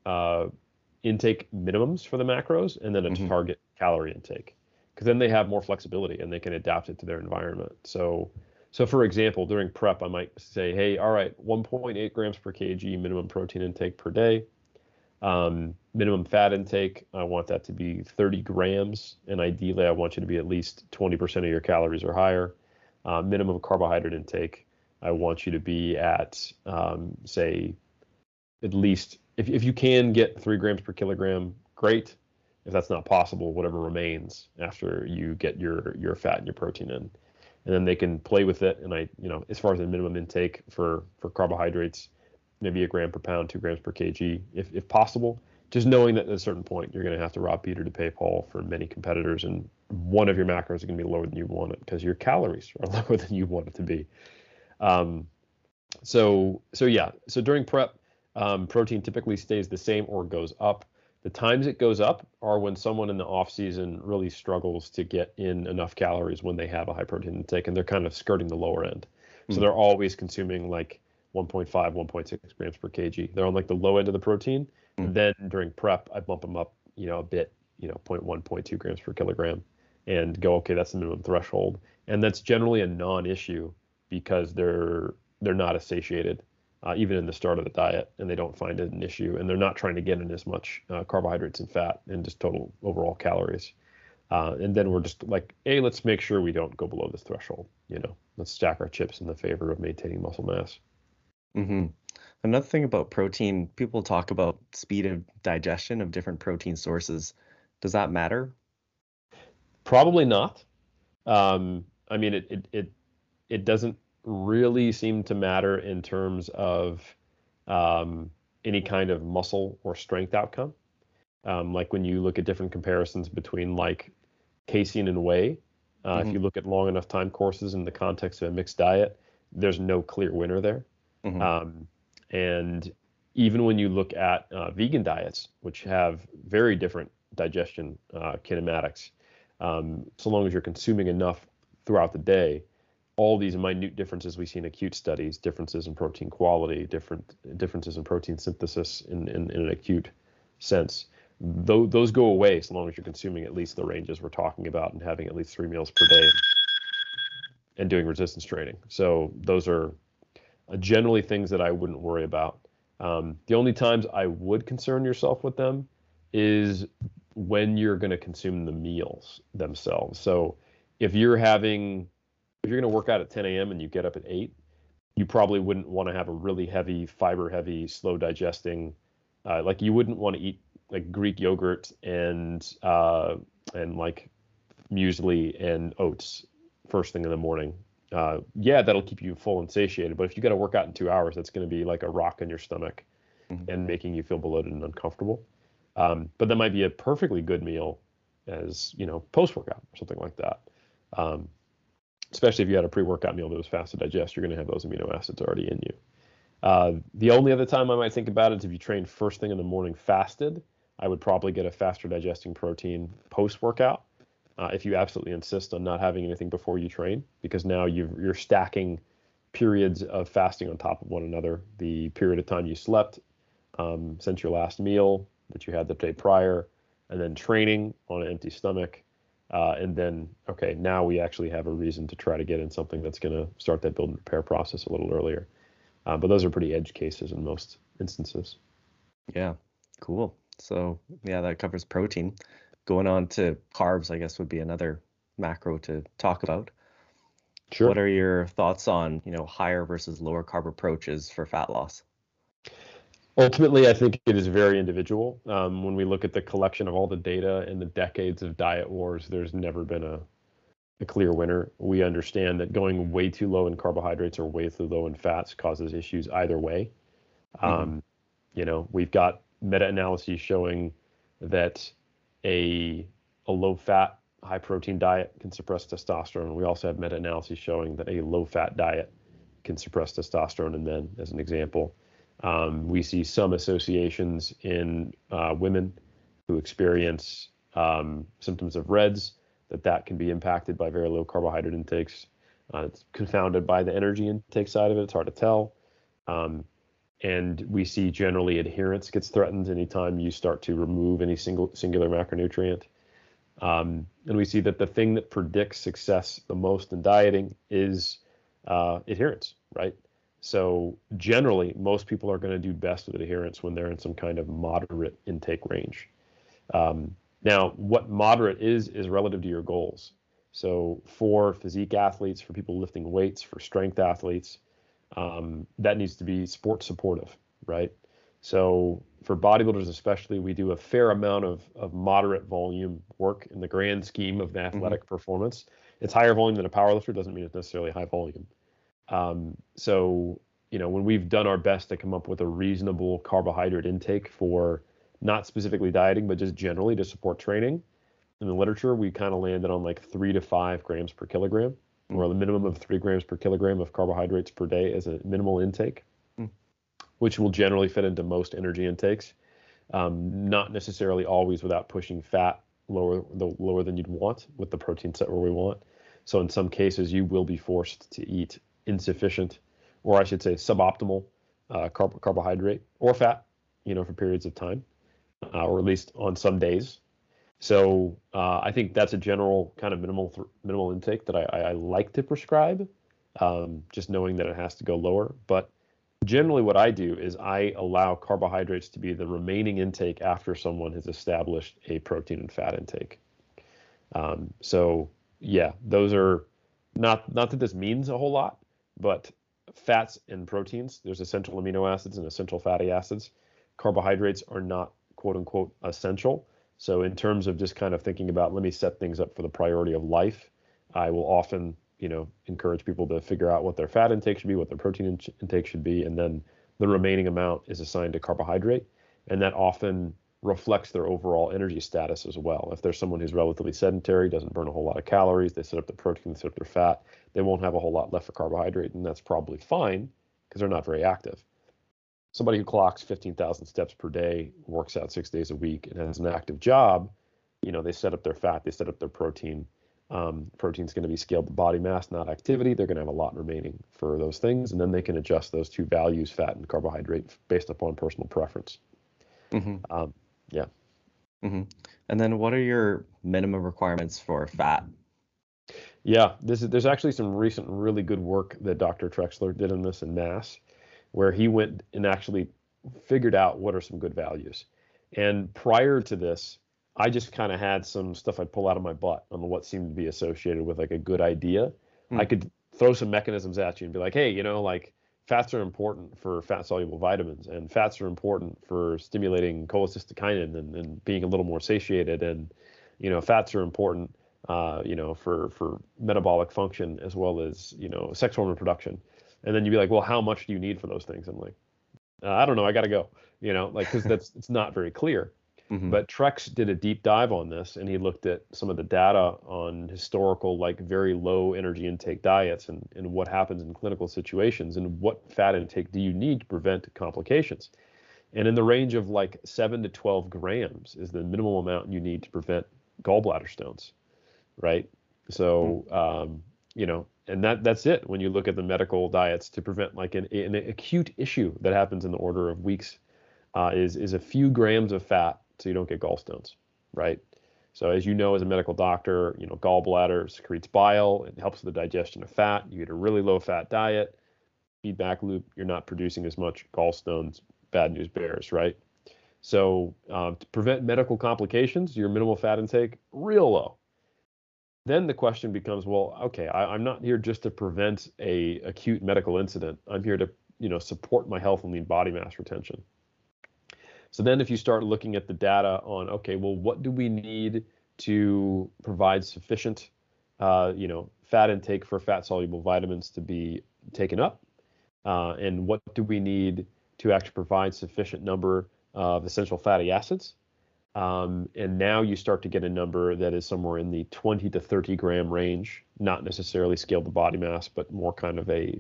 intake minimums for the macros and then a target calorie intake, because then they have more flexibility and they can adapt it to their environment. So for example, during prep, I might say, hey, all right, 1.8 grams per kg minimum protein intake per day. Minimum fat intake, I want that to be 30 grams. And ideally, I want you to be at least 20% of your calories or higher. Minimum carbohydrate intake, I want you to be at, say, at least, if you can get 3 grams per kilogram, great. If that's not possible, whatever remains after you get your fat and your protein in. And then they can play with it. And as far as the minimum intake for carbohydrates, maybe 1 gram per pound, 2 grams per kg, if possible. Just knowing that at a certain point, you're going to have to rob Peter to pay Paul for many competitors, and one of your macros is going to be lower than you want it because your calories are lower than you want it to be. So during prep, protein typically stays the same or goes up. The times it goes up are when someone in the off season really struggles to get in enough calories when they have a high protein intake, and they're kind of skirting the lower end. So they're always consuming like 1.5, 1.6 grams per kg. They're on like the low end of the protein. Mm. Then during prep, I bump them up, a bit, 0.1, 0.2 grams per kilogram, and go, okay, that's the minimum threshold. And that's generally a non-issue because they're not satiated, even in the start of the diet, and they don't find it an issue, and they're not trying to get in as much carbohydrates and fat and just total overall calories. And then we're just like, hey, let's make sure we don't go below this threshold. Let's stack our chips in the favor of maintaining muscle mass. Mm-hmm. Another thing about protein, people talk about speed of digestion of different protein sources. Does that matter? Probably not. I mean, it doesn't really seem to matter in terms of any kind of muscle or strength outcome. Like when you look at different comparisons between like casein and whey, if you look at long enough time courses in the context of a mixed diet, there's no clear winner there. And even when you look at vegan diets, which have very different digestion kinematics, so long as you're consuming enough throughout the day, all these minute differences we see in acute studies, differences in protein quality, differences in protein synthesis in an acute sense, those go away so long as you're consuming at least the ranges we're talking about and having at least 3 meals per day and doing resistance training. So those are generally things that I wouldn't worry about. The only times I would concern yourself with them is when you're going to consume the meals themselves. So if you're going to work out at 10 a.m. and you get up at 8, you probably wouldn't want to have a really heavy, fiber-heavy, slow digesting. Like you wouldn't want to eat like Greek yogurt and like muesli and oats first thing in the morning. Yeah, that'll keep you full and satiated. But if you got to work out in 2 hours, that's going to be like a rock in your stomach and making you feel bloated and uncomfortable. But that might be a perfectly good meal as, post-workout or something like that. Especially if you had a pre-workout meal that was fast to digest, you're going to have those amino acids already in you. The only other time I might think about it is if you train first thing in the morning fasted, I would probably get a faster digesting protein post-workout. If you absolutely insist on not having anything before you train, because now you're stacking periods of fasting on top of one another. The period of time you slept since your last meal that you had the day prior, and then training on an empty stomach. And then, okay, now we actually have a reason to try to get in something that's going to start that build and repair process a little earlier. But those are pretty edge cases in most instances. Yeah, cool. So yeah, that covers protein. Going on to carbs, I guess, would be another macro to talk about. Sure. What are your thoughts on, higher versus lower carb approaches for fat loss? Ultimately, I think it is very individual. When we look at the collection of all the data and the decades of diet wars, there's never been a clear winner. We understand that going way too low in carbohydrates or way too low in fats causes issues either way. We've got meta-analyses showing that a low-fat, high-protein diet can suppress testosterone. We also have meta-analyses showing that a low-fat diet can suppress testosterone in men, as an example. We see some associations in women who experience symptoms of REDS, that can be impacted by very low carbohydrate intakes. It's confounded by the energy intake side of it. It's hard to tell. And we see generally adherence gets threatened anytime you start to remove any singular macronutrient. And we see that the thing that predicts success the most in dieting is adherence, right? So generally, most people are going to do best with adherence when they're in some kind of moderate intake range. Now, what moderate is relative to your goals. So for physique athletes, for people lifting weights, for strength athletes, that needs to be sport supportive, right? So for bodybuilders especially, we do a fair amount of moderate volume work in the grand scheme of athletic performance. It's higher volume than a powerlifter, doesn't mean it's necessarily high volume. So, when we've done our best to come up with a reasonable carbohydrate intake for not specifically dieting, but just generally to support training, in the literature, we kind of landed on like 3 to 5 grams per kilogram, or the minimum of 3 grams per kilogram of carbohydrates per day as a minimal intake, which will generally fit into most energy intakes. not necessarily always without pushing fat lower than you'd want with the protein set where we want. So in some cases, you will be forced to eat insufficient, or I should say suboptimal carbohydrate or fat, for periods of time, or at least on some days. So I think that's a general kind of minimal intake that I like to prescribe, just knowing that it has to go lower. But generally what I do is I allow carbohydrates to be the remaining intake after someone has established a protein and fat intake. So yeah, those are not that this means a whole lot, but fats and proteins, there's essential amino acids and essential fatty acids. Carbohydrates are not quote unquote essential. So in terms of just kind of thinking about, let me set things up for the priority of life, I will often, encourage people to figure out what their fat intake should be, what their protein intake should be, and then the remaining amount is assigned to carbohydrate. And that often reflects their overall energy status as well. If there's someone who's relatively sedentary, doesn't burn a whole lot of calories, they set up their protein, they set up their fat, they won't have a whole lot left for carbohydrate, and that's probably fine because they're not very active. Somebody who clocks 15,000 steps per day, works out 6 days a week, and has an active job, they set up their fat, they set up their protein. Protein's going to be scaled to body mass, not activity. They're going to have a lot remaining for those things, and then they can adjust those two values, fat and carbohydrate, based upon personal preference. Mm-hmm. Yeah. Mm-hmm. And then what are your minimum requirements for fat? Yeah, there's actually some recent really good work that Dr. Trexler did in this in Mass, where he went and actually figured out what are some good values. And prior to this, I just kind of had some stuff I'd pull out of my butt on what seemed to be associated with like a good idea. I could throw some mechanisms at you and be like, hey, like fats are important for fat soluble vitamins, and fats are important for stimulating cholecystokinin and being a little more satiated. And, fats are important, for metabolic function as well as, sex hormone production. And then you'd be like, well, how much do you need for those things? I'm like, I don't know. I got to go, because it's not very clear. Mm-hmm. But Trex did a deep dive on this, and he looked at some of the data on historical, like very low energy intake diets and what happens in clinical situations and what fat intake do you need to prevent complications. And in the range of like 7 to 12 grams is the minimum amount you need to prevent gallbladder stones, right? So, and that's it when you look at the medical diets to prevent like an acute issue that happens in the order of weeks, is a few grams of fat so you don't get gallstones, right? So as you know, as a medical doctor, gallbladder secretes bile. It helps with the digestion of fat. You eat a really low fat diet, feedback loop, you're not producing as much gallstones, bad news bears, right? So to prevent medical complications, your minimal fat intake, real low. Then the question becomes, well, okay, I'm not here just to prevent a acute medical incident. I'm here to, support my health and lean body mass retention. So then if you start looking at the data on, okay, well, what do we need to provide sufficient, fat intake for fat soluble vitamins to be taken up? And what do we need to actually provide sufficient number of essential fatty acids? And now you start to get a number that is somewhere in the 20 to 30 gram range, not necessarily scaled to body mass, but more kind of a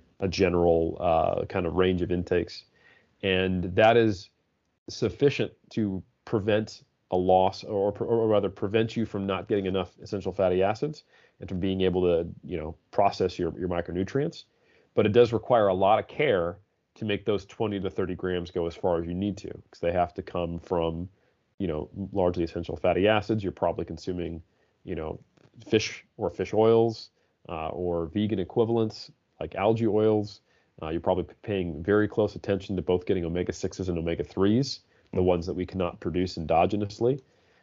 general kind of range of intakes. And that is sufficient to prevent a loss or rather prevent you from not getting enough essential fatty acids and from being able to, process your micronutrients. But it does require a lot of care to make those 20 to 30 grams go as far as you need to, because they have to come from, largely essential fatty acids. You're probably consuming, fish or fish oils or vegan equivalents like algae oils. You're probably paying very close attention to both getting omega-6s and omega-3s, the ones that we cannot produce endogenously.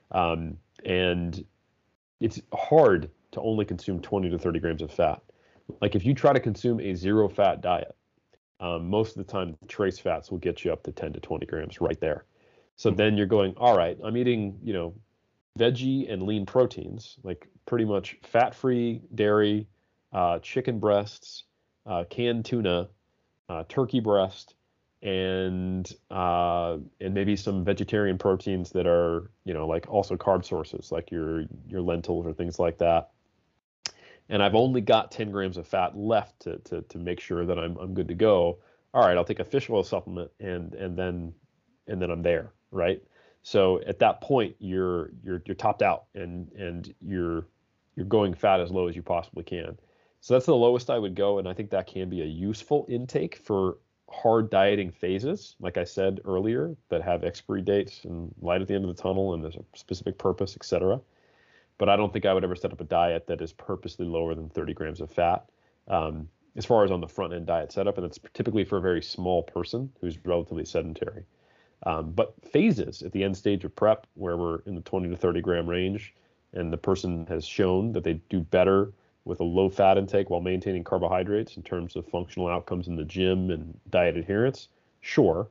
And it's hard to only consume 20 to 30 grams of fat. Like if you try to consume a zero fat diet, most of the time the trace fats will get you up to 10 to 20 grams right there. So then you're going, all right, I'm eating, veggie and lean proteins, like pretty much fat-free dairy, chicken breasts, canned tuna, turkey breast, and maybe some vegetarian proteins that are, like also carb sources, like your lentils or things like that. And I've only got 10 grams of fat left to make sure that I'm good to go. All right, I'll take a fish oil supplement and then I'm there. right? So at that point, you're topped out, and you're going fat as low as you possibly can. So that's the lowest I would go, and I think that can be a useful intake for hard dieting phases, like I said earlier, that have expiry dates and light at the end of the tunnel, and there's a specific purpose, etc. But I don't think I would ever set up a diet that is purposely lower than 30 grams of fat. As far as on the front end diet setup, and it's typically for a very small person who's relatively sedentary. But phases at the end stage of prep, where we're in the 20 to 30 gram range, and the person has shown that they do better with a low fat intake while maintaining carbohydrates in terms of functional outcomes in the gym and diet adherence, sure.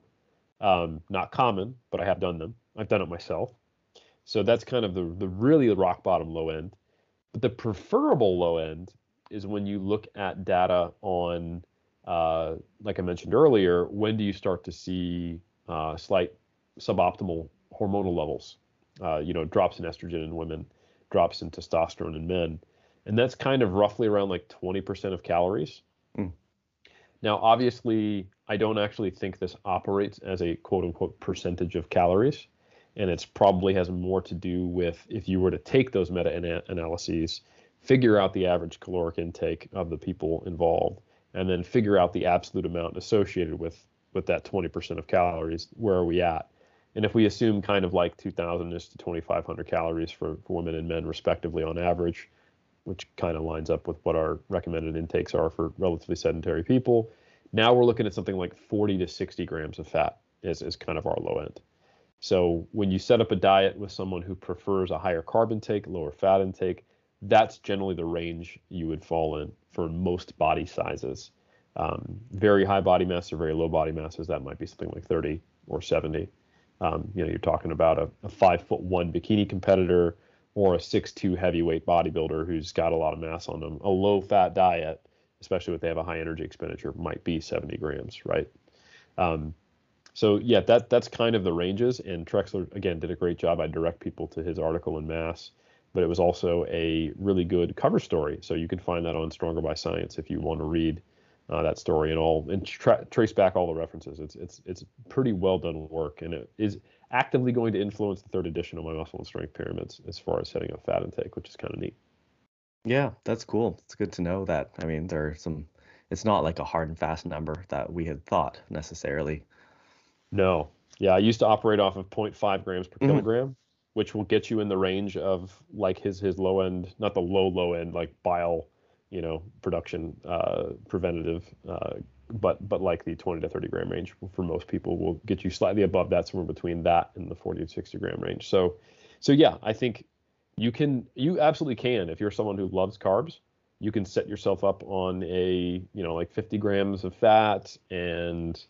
Not common, but I have done them. I've done it myself. So that's kind of the really rock bottom low end. But the preferable low end is when you look at data on, like I mentioned earlier, when do you start to see slight suboptimal hormonal levels? Drops in estrogen in women, drops in testosterone in men. And that's kind of roughly around like 20% of calories. Mm. Now, obviously, I don't actually think this operates as a quote unquote percentage of calories. And it's probably has more to do with if you were to take those meta-analyses, figure out the average caloric intake of the people involved, and then figure out the absolute amount associated with that 20% of calories, where are we at? And if we assume kind of like 2,000-ish to 2,500 calories for women and men respectively on average, which kind of lines up with what our recommended intakes are for relatively sedentary people, now we're looking at something like 40 to 60 grams of fat is kind of our low end. So when you set up a diet with someone who prefers a higher carb intake, lower fat intake, that's generally the range you would fall in for most body sizes. Very high body mass or very low body masses, that might be something like 30 or 70. You're talking about a 5'1" bikini competitor or a 6'2" heavyweight bodybuilder who's got a lot of mass on them. A low fat diet, especially if they have a high energy expenditure, might be 70 grams, right? So yeah, that's kind of the ranges, and Trexler again did a great job. I direct people to his article in Mass, but it was also a really good cover story. So you can find that on Stronger by Science if you want to read that story and trace back all the references. It's pretty well done work, and it is actively going to influence the third edition of my muscle and strength pyramids as far as setting up fat intake, which is kind of neat. Yeah, that's cool. It's good to know that. I mean, there are some. It's not like a hard and fast number that we had thought necessarily. No. Yeah, I used to operate off of 0.5 grams per Mhm. kilogram, which will get you in the range of like his low end, not the low end, like bile, production preventative, but like the 20 to 30 gram range for most people will get you slightly above that, somewhere between that and the 40 to 60 gram range. So yeah, I think you absolutely can, if you're someone who loves carbs, you can set yourself up on a, like 50 grams of fat and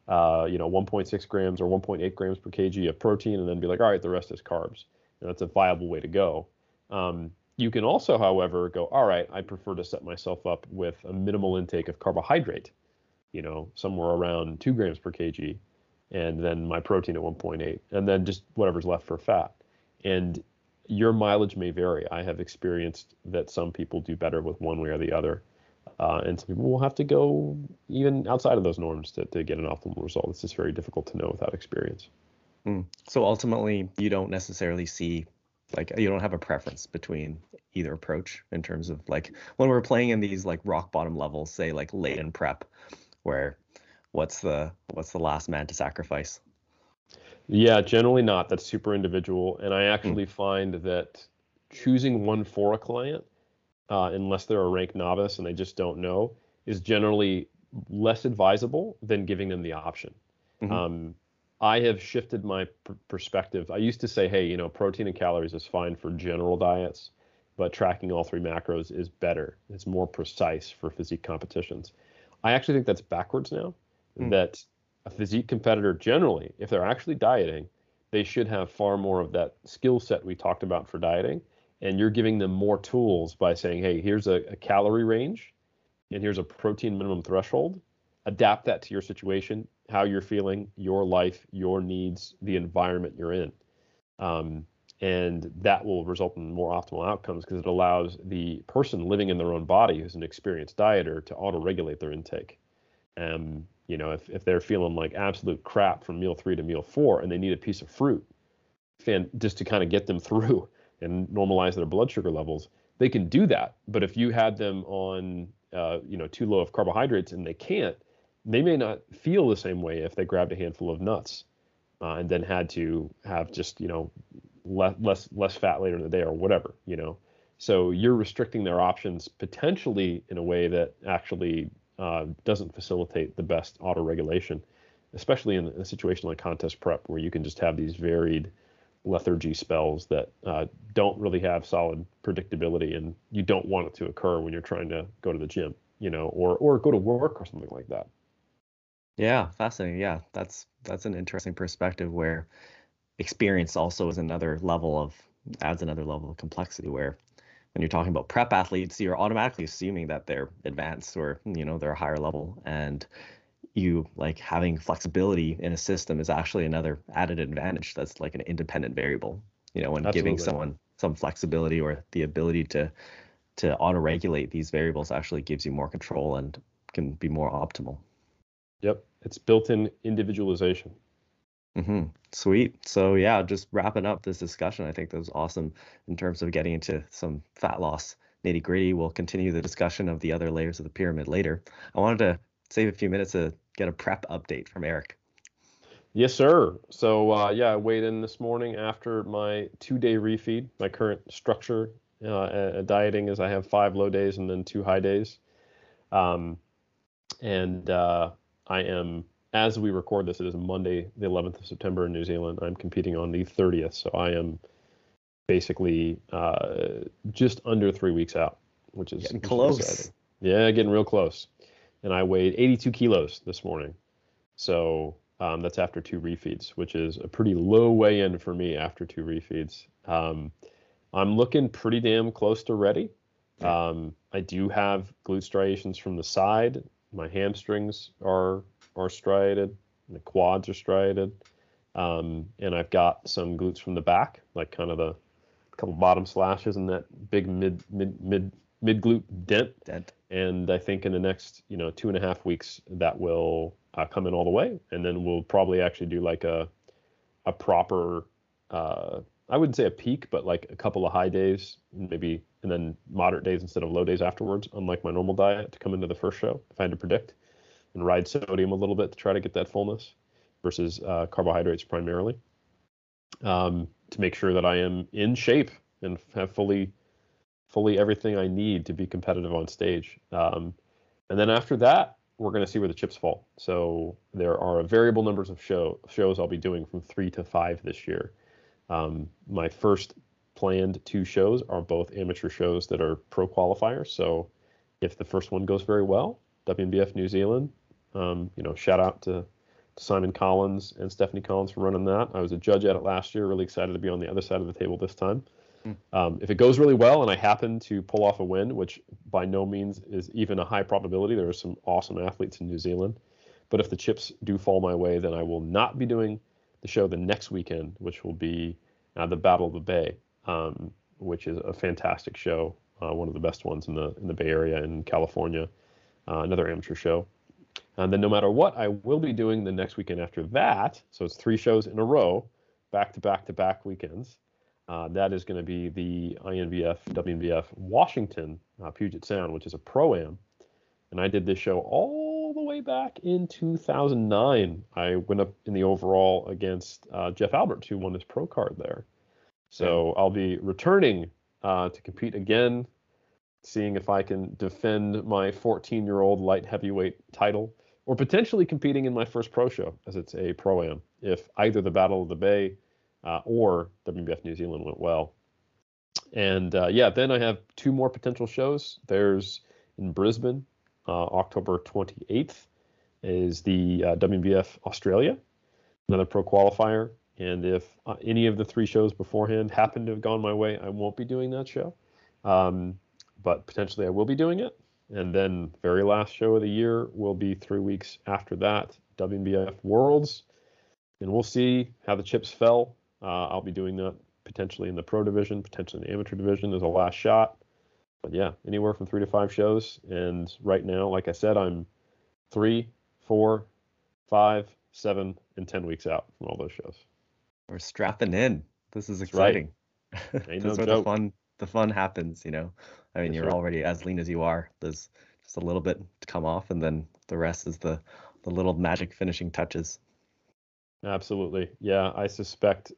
1.6 grams or 1.8 grams per kg of protein, and then be like, all right, the rest is carbs. And that's a viable way to go. You can also, however, go, all right, I prefer to set myself up with a minimal intake of carbohydrate, somewhere around 2 grams per kg, and then my protein at 1.8, and then just whatever's left for fat. And your mileage may vary. I have experienced that some people do better with one way or the other. And some people will have to go even outside of those norms to get an optimal result. It's just very difficult to know without experience. So ultimately, you don't necessarily see, like, you don't have a preference between either approach in terms of like when we're playing in these like rock bottom levels, say like late in prep, where what's the last man to sacrifice? Yeah, generally not. That's super individual. And I Mm. actually find that choosing one for a client, unless they're a rank novice and they just don't know, is generally less advisable than giving them the option. Hmm. Um, I have shifted my perspective. I used to say, hey, protein and calories is fine for general diets, but tracking all three macros is better. It's more precise for physique competitions. I actually think that's backwards now, Mm. that a physique competitor generally, if they're actually dieting, they should have far more of that skill set we talked about for dieting. And you're giving them more tools by saying, hey, here's a calorie range and here's a protein minimum threshold. Adapt that to your situation, how you're feeling, your life, your needs, the environment you're in. And that will result in more optimal outcomes because it allows the person living in their own body who's an experienced dieter to auto-regulate their intake. If they're feeling like absolute crap from meal 3 to meal 4 and they need a piece of fruit, just to kind of get them through and normalize their blood sugar levels, they can do that. But if you had them on, too low of carbohydrates and they can't, they may not feel the same way if they grabbed a handful of nuts and then had to have just, less fat later in the day or whatever. So you're restricting their options potentially in a way that actually doesn't facilitate the best auto-regulation, especially in a situation like contest prep, where you can just have these varied lethargy spells that don't really have solid predictability, and you don't want it to occur when you're trying to go to the gym, or go to work or something like that. Yeah, fascinating. Yeah, that's an interesting perspective where experience also is adds another level of complexity, where when you're talking about prep athletes, you're automatically assuming that they're advanced, or they're a higher level, and you like having flexibility in a system is actually another added advantage. That's like an independent variable, and Absolutely. Giving someone some flexibility or the ability to auto regulate these variables actually gives you more control and can be more optimal. Yep, it's built-in individualization. Sweet. So yeah, just wrapping up this discussion, I think that was awesome in terms of getting into some fat loss nitty gritty. We'll continue the discussion of the other layers of the pyramid later. I wanted to save a few minutes to get a prep update from Eric. Yes, sir. So I weighed in this morning after my 2-day refeed. My current structure dieting is I have 5 low days and then 2 high days. I am, as we record this, it is Monday, the 11th of September in New Zealand. I'm competing on the 30th, so I am basically just under 3 weeks out, which is getting close. Exciting. Yeah, getting real close. And I weighed 82 kilos this morning. So that's after 2 refeeds, which is a pretty low weigh-in for me after 2 refeeds. I'm looking pretty damn close to ready. I do have glute striations from the side. My hamstrings are striated. The quads are striated. And I've got some glutes from the back, like kind of the couple bottom slashes and that big mid glute dent. And I think in the next 2.5 weeks that will come in all the way, and then we'll probably actually do like a proper I wouldn't say a peak, but like a couple of high days, maybe, and then moderate days instead of low days afterwards, unlike my normal diet, to come into the first show, if I had to predict, and ride sodium a little bit to try to get that fullness versus carbohydrates primarily, to make sure that I am in shape and have fully everything I need to be competitive on stage. And then after that, we're going to see where the chips fall. So there are variable numbers of shows I'll be doing from 3 to 5 this year. My first planned 2 shows are both amateur shows that are pro qualifiers. So if the first one goes very well, WNBF New Zealand, shout out to Simon Collins and Stephanie Collins for running that. I was a judge at it last year, really excited to be on the other side of the table this time. If it goes really well and I happen to pull off a win, which by no means is even a high probability, there are some awesome athletes in New Zealand. But if the chips do fall my way, then I will not be doing the show the next weekend, which will be the Battle of the Bay, which is a fantastic show, one of the best ones in the Bay Area in California, another amateur show. And then no matter what, I will be doing the next weekend after that. So it's 3 shows in a row, back to back weekends. That is going to be the INBF WNBF Washington Puget Sound, which is a pro-am. And I did this show all the way back in 2009. I went up in the overall against Jeff Alberts, who won his pro card there. So I'll be returning to compete again, seeing if I can defend my 14-year-old light heavyweight title, or potentially competing in my first pro show, as it's a pro-am, if either the Battle of the Bay or WNBF New Zealand went well. And then I have 2 more potential shows. There's in Brisbane, October 28th, is the WNBF Australia, another pro qualifier. And if any of the 3 shows beforehand happen to have gone my way, I won't be doing that show. But potentially I will be doing it. And then very last show of the year will be 3 weeks after that, WNBF Worlds. And we'll see how the chips fell. I'll be doing that potentially in the pro division, potentially in the amateur division as a last shot. But yeah, anywhere from 3 to 5 shows. And right now, like I said, I'm 3 4, 5, 7, and 10 weeks out from all those shows. We're strapping in. This is That's right. exciting. Ain't This no is where joke. the fun happens, you know. I mean, Yes, you're sir. already as lean as you are. There's just a little bit to come off, and then the rest is the little magic finishing touches. Absolutely. Yeah, I suspect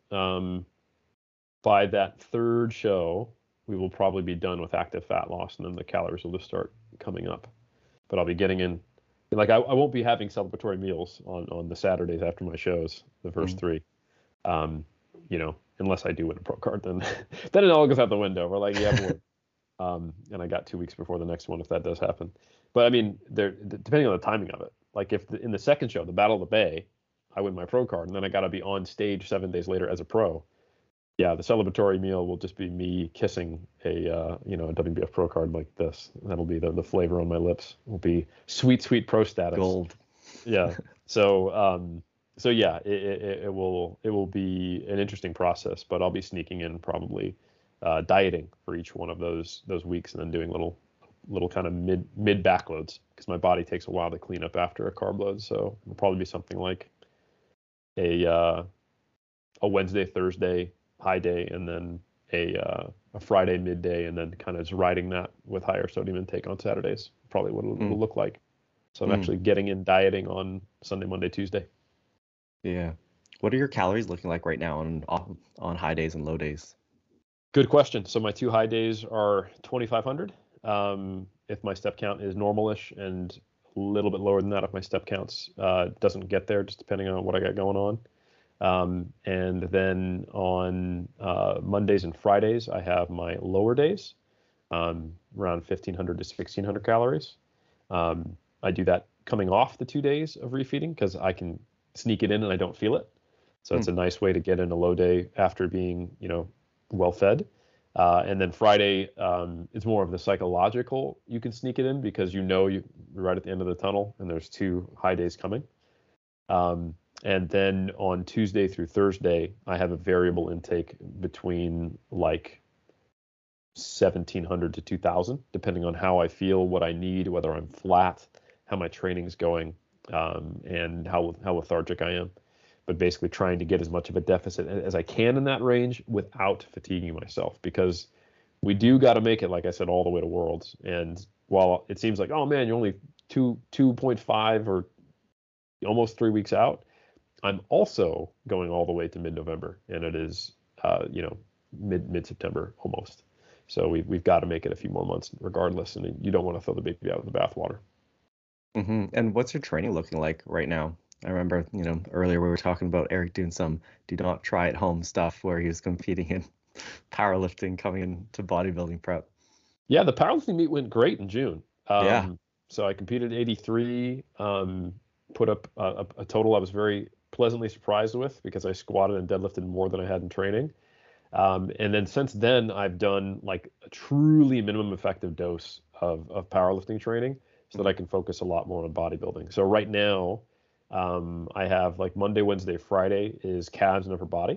by that third show, we will probably be done with active fat loss, and then the calories will just start coming up. But I'll be getting in, like I won't be having celebratory meals on the Saturdays after my shows, the first Mm. three. You know, unless I do win a pro card, then then it all goes out the window. We're like, yeah, boy. And I got 2 weeks before the next one if that does happen. But I mean, depending on the timing of it. Like if in the second show, the Battle of the Bay, I win my pro card, and then I got to be on stage 7 days later as a pro. Yeah, the celebratory meal will just be me kissing a WBF pro card like this. That'll be the flavor on my lips. Will be sweet pro status. Gold. Yeah. So yeah, it will be an interesting process, but I'll be sneaking in probably dieting for each one of those weeks, and then doing little kind of mid backloads because my body takes a while to clean up after a carb load. So it'll probably be something like a Wednesday, Thursday high day, and then a Friday midday, and then kind of just riding that with higher sodium intake on Saturdays. Probably what it'll look like. So I'm actually getting in dieting on Sunday, Monday, Tuesday. Yeah. What are your calories looking like right now on high days and low days? Good question. So my 2 high days are 2,500. If my step count is normalish, and a little bit lower than that if my step counts doesn't get there, just depending on what I got going on. And then on Mondays and Fridays, I have my lower days, around 1,500 to 1,600 calories. I do that coming off the 2 days of refeeding because I can sneak it in and I don't feel it. So it's a nice way to get in a low day after being, well fed. And then Friday, it's more of the psychological. You can sneak it in because you're right at the end of the tunnel and there's 2 high days coming. And then on Tuesday through Thursday, I have a variable intake between like 1,700 to 2,000, depending on how I feel, what I need, whether I'm flat, how my training's going, and how lethargic I am. But basically trying to get as much of a deficit as I can in that range without fatiguing myself, because we do got to make it, like I said, all the way to Worlds. And while it seems like, oh man, you're only 2.5 or almost 3 weeks out, I'm also going all the way to mid-November, and it is, mid-September almost. So we've got to make it a few more months regardless, and you don't want to throw the baby out with the bathwater. Mm-hmm. And what's your training looking like right now? I remember, earlier we were talking about Eric doing some do not try at home stuff where he was competing in powerlifting, coming into bodybuilding prep. Yeah, the powerlifting meet went great in June. Yeah. So I competed 83, put up a total I was very pleasantly surprised with because I squatted and deadlifted more than I had in training. And then since then, I've done like a truly minimum effective dose of powerlifting training so that I can focus a lot more on bodybuilding. So right now, I have like Monday, Wednesday, Friday is calves and upper body.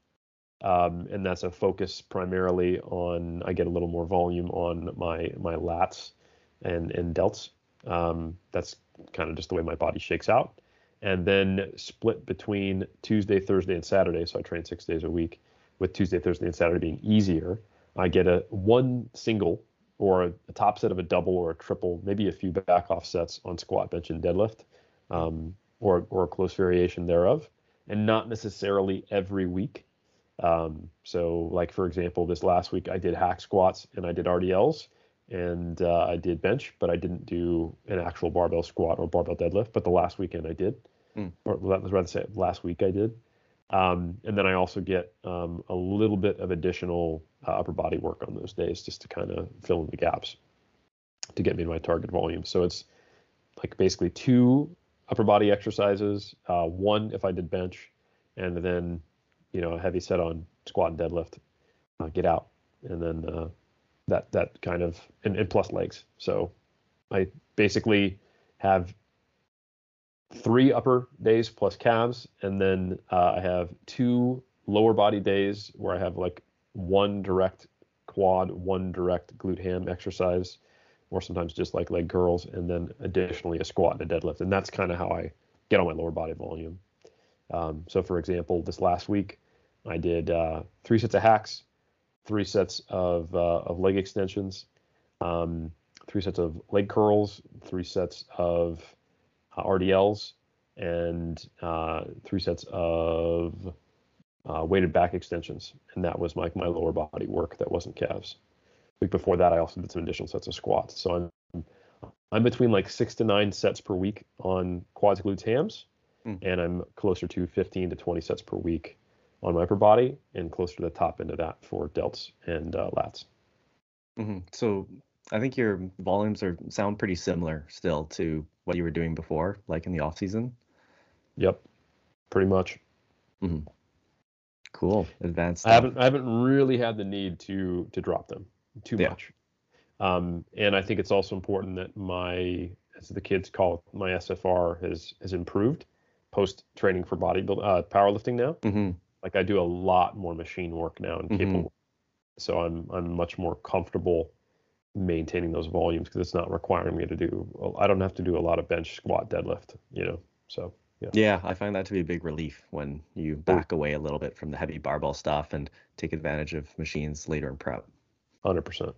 And that's a focus primarily on, I get a little more volume on my lats and delts. That's kind of just the way my body shakes out. And then split between Tuesday, Thursday, and Saturday. So I train 6 days a week, with Tuesday, Thursday, and Saturday being easier. I get one single or a top set of a double or a triple, maybe a few back off sets on squat, bench, and deadlift, or a close variation thereof, and not necessarily every week. So like, for example, this last week I did hack squats and I did RDLs and I did bench, but I didn't do an actual barbell squat or barbell deadlift. But the last weekend I did, or rather say last week I did. And then I also get a little bit of additional upper body work on those days just to kind of fill in the gaps to get me to my target volume. So it's like basically 2 upper body exercises, 1 if I did bench, and then a heavy set on squat and deadlift, get out, and then that kind of and plus legs. So I basically have 3 upper days plus calves, and then I have 2 lower body days where I have like 1 direct quad, 1 direct glute ham exercise, or sometimes just like leg curls, and then additionally a squat and a deadlift. And that's kind of how I get on my lower body volume. So for example, this last week, I did 3 sets of hacks, 3 sets of leg extensions, 3 sets of leg curls, 3 sets of RDLs, and 3 sets of weighted back extensions. And that was my lower body work. That wasn't calves. Week before that, I also did some additional sets of squats. So I'm between like 6 to 9 sets per week on quads, glutes, hams, and I'm closer to 15 to 20 sets per week on my upper body, and closer to the top end of that for delts and lats. So I think your volumes sound pretty similar still to what you were doing before, like in the off season. Yep, pretty much. Cool, advanced stuff. I haven't really had the need to drop them too much. And I think it's also important that as the kids call it, my SFR has improved post training for powerlifting now. Like I do a lot more machine work now and capable, so I'm much more comfortable maintaining those volumes because it's not requiring me to do. I don't have to do a lot of bench, squat, deadlift, So yeah, I find that to be a big relief when you back away a little bit from the heavy barbell stuff and take advantage of machines later in prep. 100%.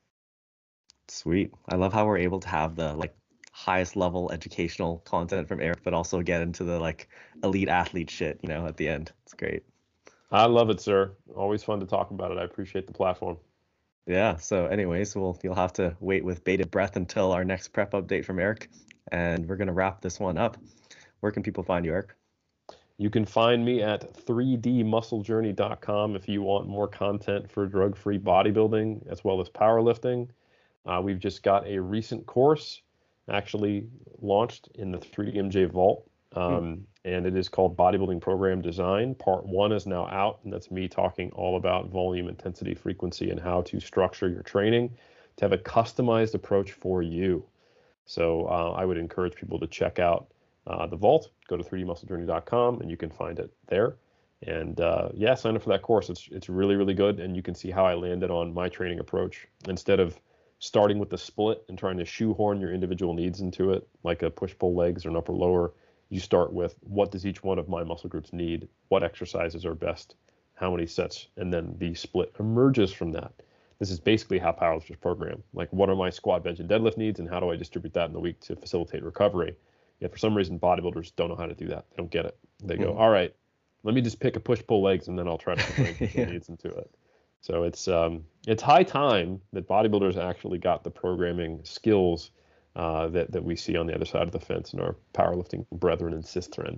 Sweet. I love how we're able to have the like highest level educational content from Eric, but also get into the like elite athlete shit, at the end. It's great. I love it, sir. Always fun to talk about it. I appreciate the platform. Yeah. So anyways, you'll have to wait with bated breath until our next prep update from Eric, and we're going to wrap this one up. Where can people find you, Eric? You can find me at 3dmusclejourney.com if you want more content for drug-free bodybuilding as well as powerlifting. We've just got a recent course actually launched in the 3DMJ Vault, and it is called Bodybuilding Program Design. Part 1 is now out, and that's me talking all about volume, intensity, frequency, and how to structure your training to have a customized approach for you. So I would encourage people to check out the Vault. Go to 3dmusclejourney.com, and you can find it there. And sign up for that course. It's really, really good, and you can see how I landed on my training approach. Instead of starting with the split and trying to shoehorn your individual needs into it, like a push-pull legs or an upper-lower, you start with what does each one of my muscle groups need, what exercises are best, how many sets, and then the split emerges from that. This is basically how powerlifters program. Like, what are my squat, bench, and deadlift needs, and how do I distribute that in the week to facilitate recovery? Yet for some reason, bodybuilders don't know how to do that. They don't get it. They go, all right, let me just pick a push-pull legs, and then I'll try to bring the needs into it. So it's high time that bodybuilders actually got the programming skills that we see on the other side of the fence in our powerlifting brethren and sistren.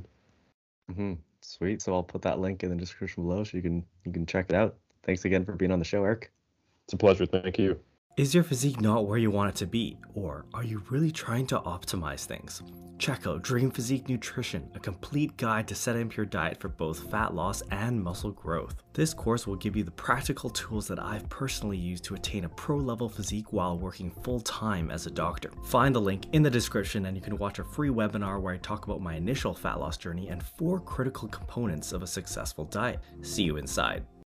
Sweet. So I'll put that link in the description below so you can check it out. Thanks again for being on the show, Eric. It's a pleasure. Thank you. Is your physique not where you want it to be? Or are you really trying to optimize things? Check out Dream Physique Nutrition, a complete guide to setting up your diet for both fat loss and muscle growth. This course will give you the practical tools that I've personally used to attain a pro-level physique while working full-time as a doctor. Find the link in the description, and you can watch a free webinar where I talk about my initial fat loss journey and 4 critical components of a successful diet. See you inside.